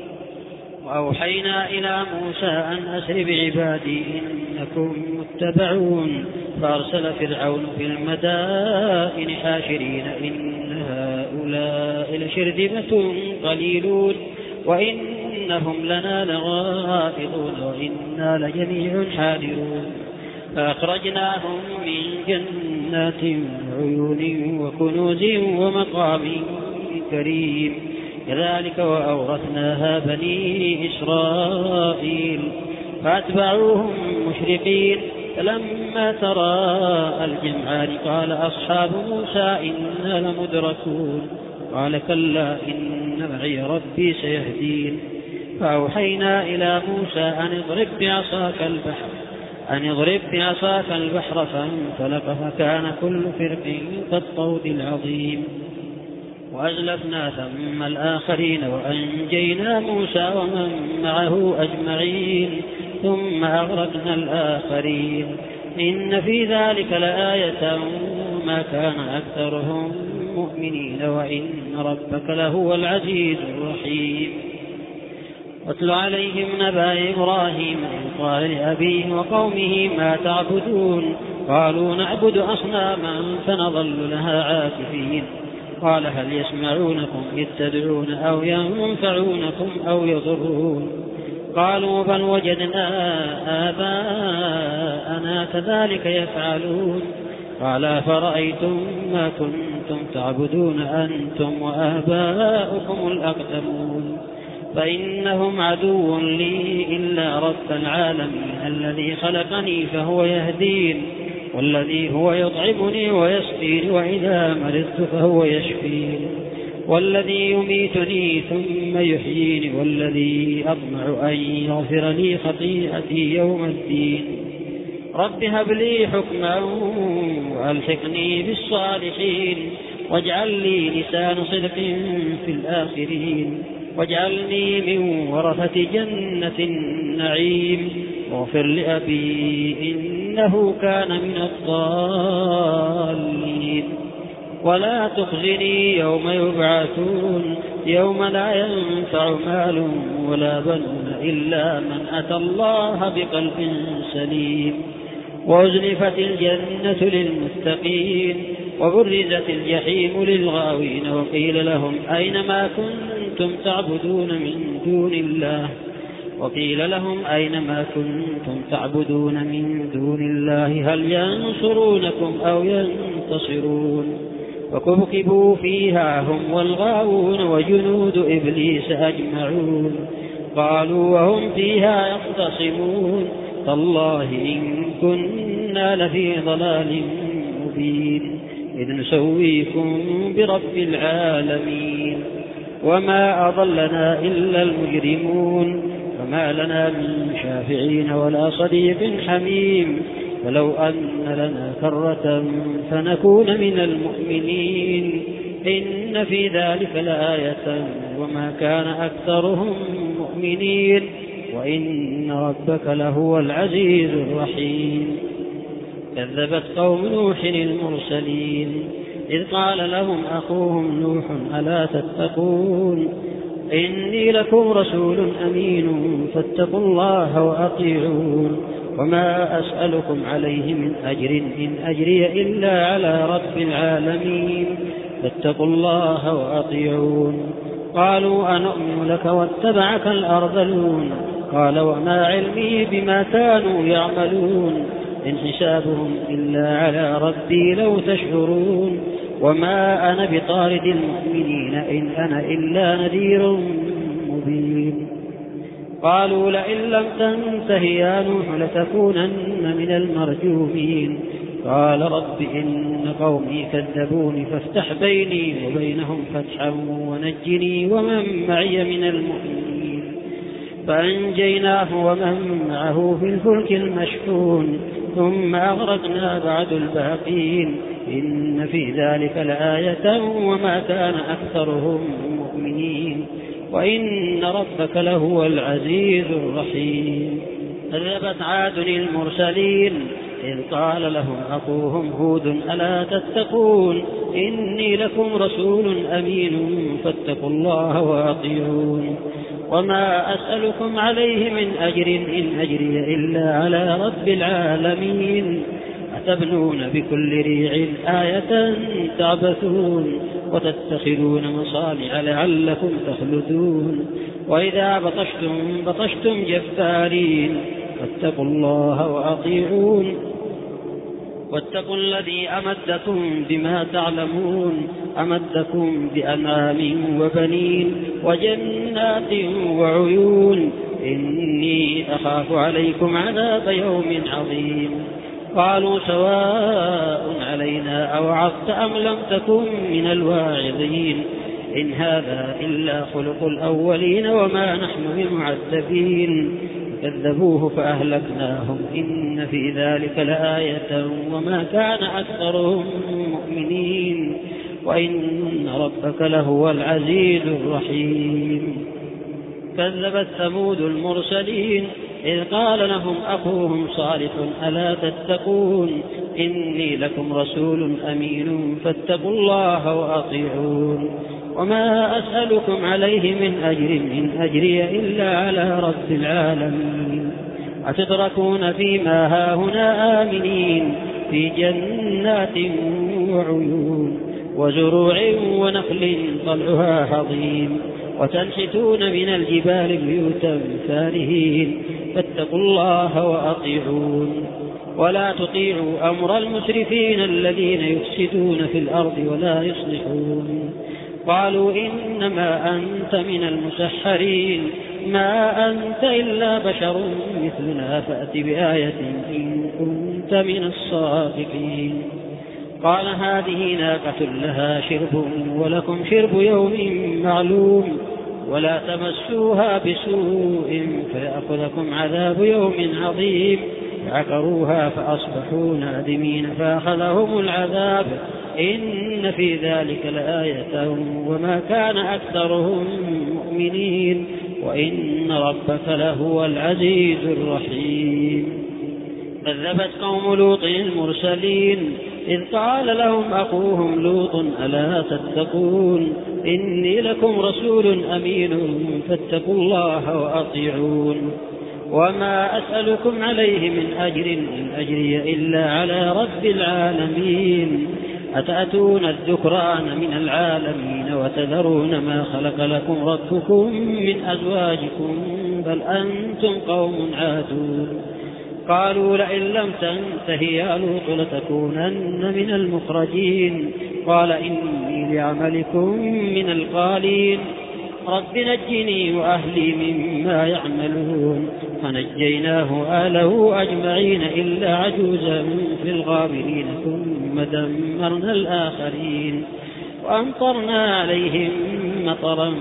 Speaker 1: وأوحينا إلى موسى أن أسر بعبادي إنكم متبعون. فأرسل فرعون في المدائن حاشرين إن هؤلاء لشرذمة قليلون وإنهم لنا لغائظون وإنا لجميع حاذرون. فأخرجناهم من جنات وعيون وكنوز ومقام كريم. كذلك وأورثناها بني إسرائيل. فأتبعوهم مشرقين. فلما تراءى الجمعان قال أصحاب موسى إنا لمدركون. قال كلا إن معي ربي سيهدين. فأوحينا إلى موسى أن اضرب بعصاك البحر أن اضرب بعصاك البحر فانفلق فكان كل فرق كالطود العظيم. وأزلفنا ثم الآخرين وأنجينا موسى ومن معه أجمعين ثم أغرقنا الآخرين. إن في ذلك لآية ما كان أكثرهم مؤمنين وإن ربك لهو العزيز الرحيم. واتل عليهم نبأ إبراهيم إذ قال لأبيه وقومه ما تعبدون قالوا نعبد أصناما فنظل لها عاكفين قال هل يسمعونكم إذ تدعون أو ينفعونكم أو يضرون قالوا بل وجدنا آباءنا كذلك يفعلون قال فرأيتم ما كنتم تعبدون أنتم وآباؤكم الأقدمون فإنهم عدو لي إلا رب العالمين الذي خلقني فهو يهدين والذي هو يطعمني ويسقين وإذا مرضت فهو يشفين والذي يميتني ثم يحييني والذي أطمع أن يغفر لي خطيئتي يوم الدين رب هب لي حكما وألحقني بالصالحين واجعل لي لسان صدق في الآخرين واجعلني من ورثة جنة النعيم واغفر لأبي إنه كان من الضالين ولا تخزني يوم يبعثون يوم لا ينفع مال ولا بنون إلا من أتى الله بقلب سليم وأزلفت الجنة للمتقين وبرزت الجحيم للغاوين وقيل لهم أين ما كنتم تعبدون من دون الله وقيل لهم أين ما كنتم تعبدون من دون الله هل ينصرونكم أو ينتصرون وكبكبوا فيها هم والغاوون وجنود إبليس أجمعون قالوا وهم فيها يختصمون تالله إن كنا لفي ضلال مبين إذ نسويكم برب العالمين وما أضلنا إلا المجرمون وما لنا من شافعين ولا صديق حميم فلو أن لنا كرة فنكون من المؤمنين إن في ذلك لآية وما كان أكثرهم مؤمنين وإن ربك لهو العزيز الرحيم كذبت قوم نوح المرسلين إذ قال لهم أخوهم نوح ألا تتقون إني لكم رسول أمين فاتقوا الله وأطيعون وما أسألكم عليه من أجر إن أجري إلا على رب العالمين فاتقوا الله وأطيعون قالوا أنؤمن لك واتبعك الأرذلون قال وما علمي بما كانوا يعملون إن حسابهم إلا على ربي لو تشعرون وما أنا بطارد المؤمنين إن أنا إلا نذير مبين قالوا لئن لم تنته يا نوح لتكونن من المرجومين قال رب إن قومي كذبوني فافتح بيني وبينهم فتحا ونجني ومن معي من المؤمنين فأنجيناه ومن معه في الفلك المشحون ثم أغرقنا بعد الباقين إن في ذلك لآية وما كان أكثرهم مؤمنين وإن ربك لهو العزيز الرحيم كذبت عاد المرسلين إذ قال لهم أخوهم هود ألا تتقون إني لكم رسول أمين فاتقوا الله وأطيعون وما أسألكم عليه من أجر إن أجري إلا على رب العالمين أتبنون بكل ريع آية تعبثون وتتخذون مصانع لعلكم تخلدون وإذا بطشتم بطشتم جبارين فاتقوا الله وأطيعون واتقوا الذي أمدكم بما تعلمون أمدكم بأنعام وبنين وجنات وعيون إني أخاف عليكم عذاب يوم عظيم قالوا سواء علينا أوعظت أم لم تكن من الواعظين إن هذا إلا خلق الأولين وما نحن بمعذبين كذبوه فأهلكناهم إن في ذلك لآية وما كان أكثرهم مؤمنين وإن ربك لهو العزيز الرحيم كذبت ثمود المرسلين إذ قال لهم أخوهم صالح ألا تتقون إني لكم رسول أمين فاتقوا الله وأطيعون وما أسألكم عليه من أجر إن أجري إلا على رب العالمين. أتتركون فيما هاهنا آمنين في جنات وعيون وزروع ونخل طلعها هضيم وتنحتون من الجبال بيوتا فارهين فاتقوا الله وأطيعون ولا تطيعوا أمر المسرفين الذين يفسدون في الأرض ولا يصلحون. قالوا إنما أنت من المسحرين ما أنت إلا بشر مثلنا فأت بآية إن كنت من الصادقين. قال هذه ناقة لها شرب ولكم شرب يوم معلوم ولا تمسوها بسوء فيأخذكم عذاب يوم عظيم. فعقروها فأصبحوا نادمين فأخذهم العذاب إن في ذلك لآية وما كان أكثرهم مؤمنين وإن ربك لهو العزيز الرحيم. كذبت قوم لوط المرسلين إذ قال لهم أخوهم لوط ألا تتقون إني لكم رسول أمين فاتقوا الله وأطيعون وما أسألكم عليه من أجر إن أجري إلا على رب العالمين. أتأتون الذكران من العالمين وتذرون ما خلق لكم ربكم من أزواجكم بل أنتم قوم عادون. قالوا لئن لم تنته يا لوط لتكونن من المخرجين. قال إني لعملكم من القالين رب نجني وأهلي مما يعملون. فنجيناه وآله أجمعين إلا عجوزا في الغابرين ثم دمرنا الآخرين وأمطرنا عليهم مطرا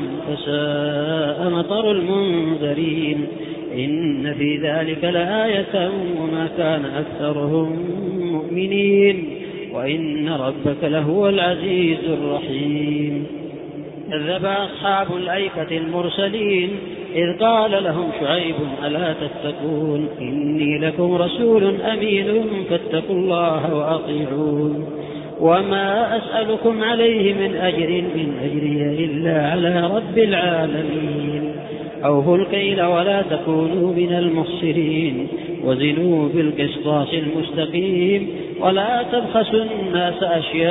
Speaker 1: فساء مطر المنذرين. إن في ذلك لآية وما كان أكثرهم مؤمنين وإن ربك لهو العزيز الرحيم. كذب أصحاب الأيكة المرسلين إذ قال لهم شعيب ألا تتقون إني لكم رسول أمين فاتقوا الله وأطيعون وما أسألكم عليه من أجر إن أجري إلا على رب العالمين. أوفوا الكيل ولا تكونوا من المخسرين وزنوا بالقسطاس المستقيم ولا تبخسوا الناس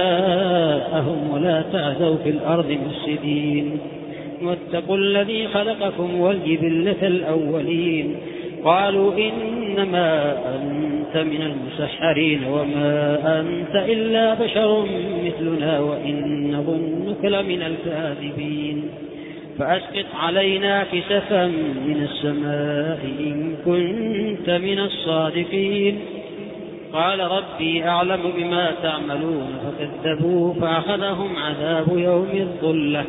Speaker 1: أشياءهم ولا تعثوا في الأرض مفسدين واتقوا الذي خلقكم والجبلة الأولين. قالوا إنما أنت من المسحرين وما أنت إلا بشر مثلنا وإن ظنك لمن الكاذبين. فأسقط علينا كسفا من السماء إن كنت من الصادقين. قال ربي أعلم بما تعملون فكذبوا فأخذهم عذاب يوم الظلة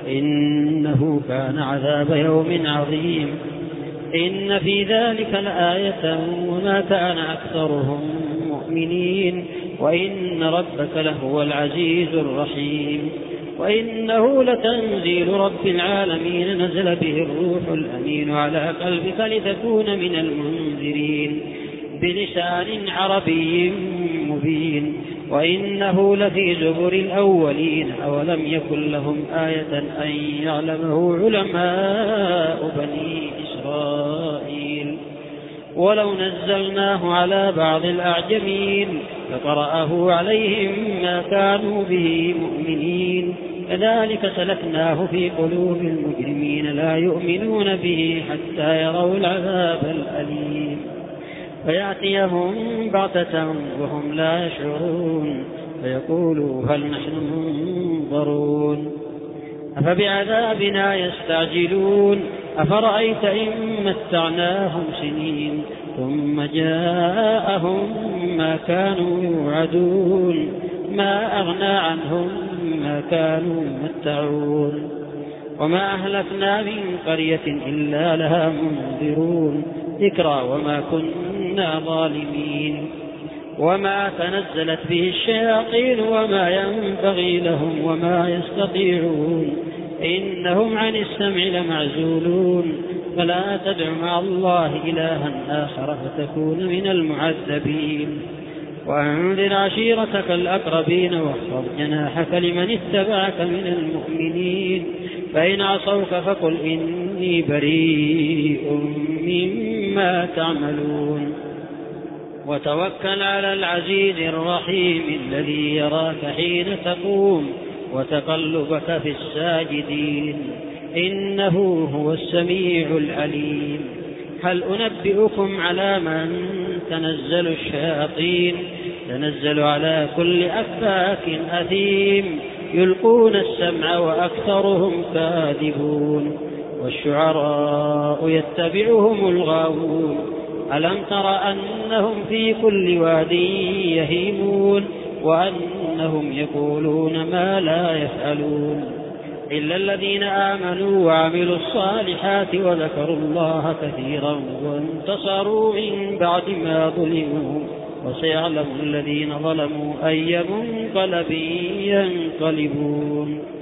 Speaker 1: إنه كان عذاب يوم عظيم. إن في ذلك لآية وما كان أكثرهم مؤمنين وإن ربك لهو العزيز الرحيم. وإنه لتنزيل رب العالمين نزل به الروح الأمين على قلبك لتكون من المنذرين بلسان عربي مبين وإنه لفي زبر الأولين أولم يكن لهم آية أن يعلمه علماء بني إسرائيل. ولو نزلناه على بعض الأعجمين فقرأه عليهم ما كانوا به مؤمنين كذلك سلكناه في قلوب المجرمين لا يؤمنون به حتى يروا العذاب الأليم فيأتيهم بغتة وهم لا يشعرون فيقولوا هل نحن منظرون أفبعذابنا يستعجلون أفرأيت إن متعناهم سنين ثم جاءهم ما كانوا يوعدون ما أغنى عنهم ما كانوا يمتعون. وما أهلكنا من قرية إلا لها منذرون ذكرى وما كنا ظالمين. وما تنزلت به الشياطين وما ينبغي لهم وما يستطيعون إنهم عن السمع لمعزولون. فلا تدع مع الله إلها آخر فتكون من المعذبين. وأنذر عشيرتك الأقربين واخفض جناحك لمن اتبعك من المؤمنين فإن عصوك فقل إني بريء مما تعملون وتوكل على العزيز الرحيم الذي يراك حين تقوم وتقلبك في الساجدين إنه هو السميع العليم هل أنبئكم على من تنزل الشياطين تنزل على كل أفاك أثيم يلقون السمع وأكثرهم كاذبون والشعراء يتبعهم الغاوون ألم تر أنهم في كل واد يهيمون وأنهم يقولون ما لا يفعلون إلا الذين آمنوا وعملوا الصالحات وذكروا الله كثيرا وانتصروا من بعد ما ظلموا وسيعلم الذين ظلموا أي منقلب ينقلبون.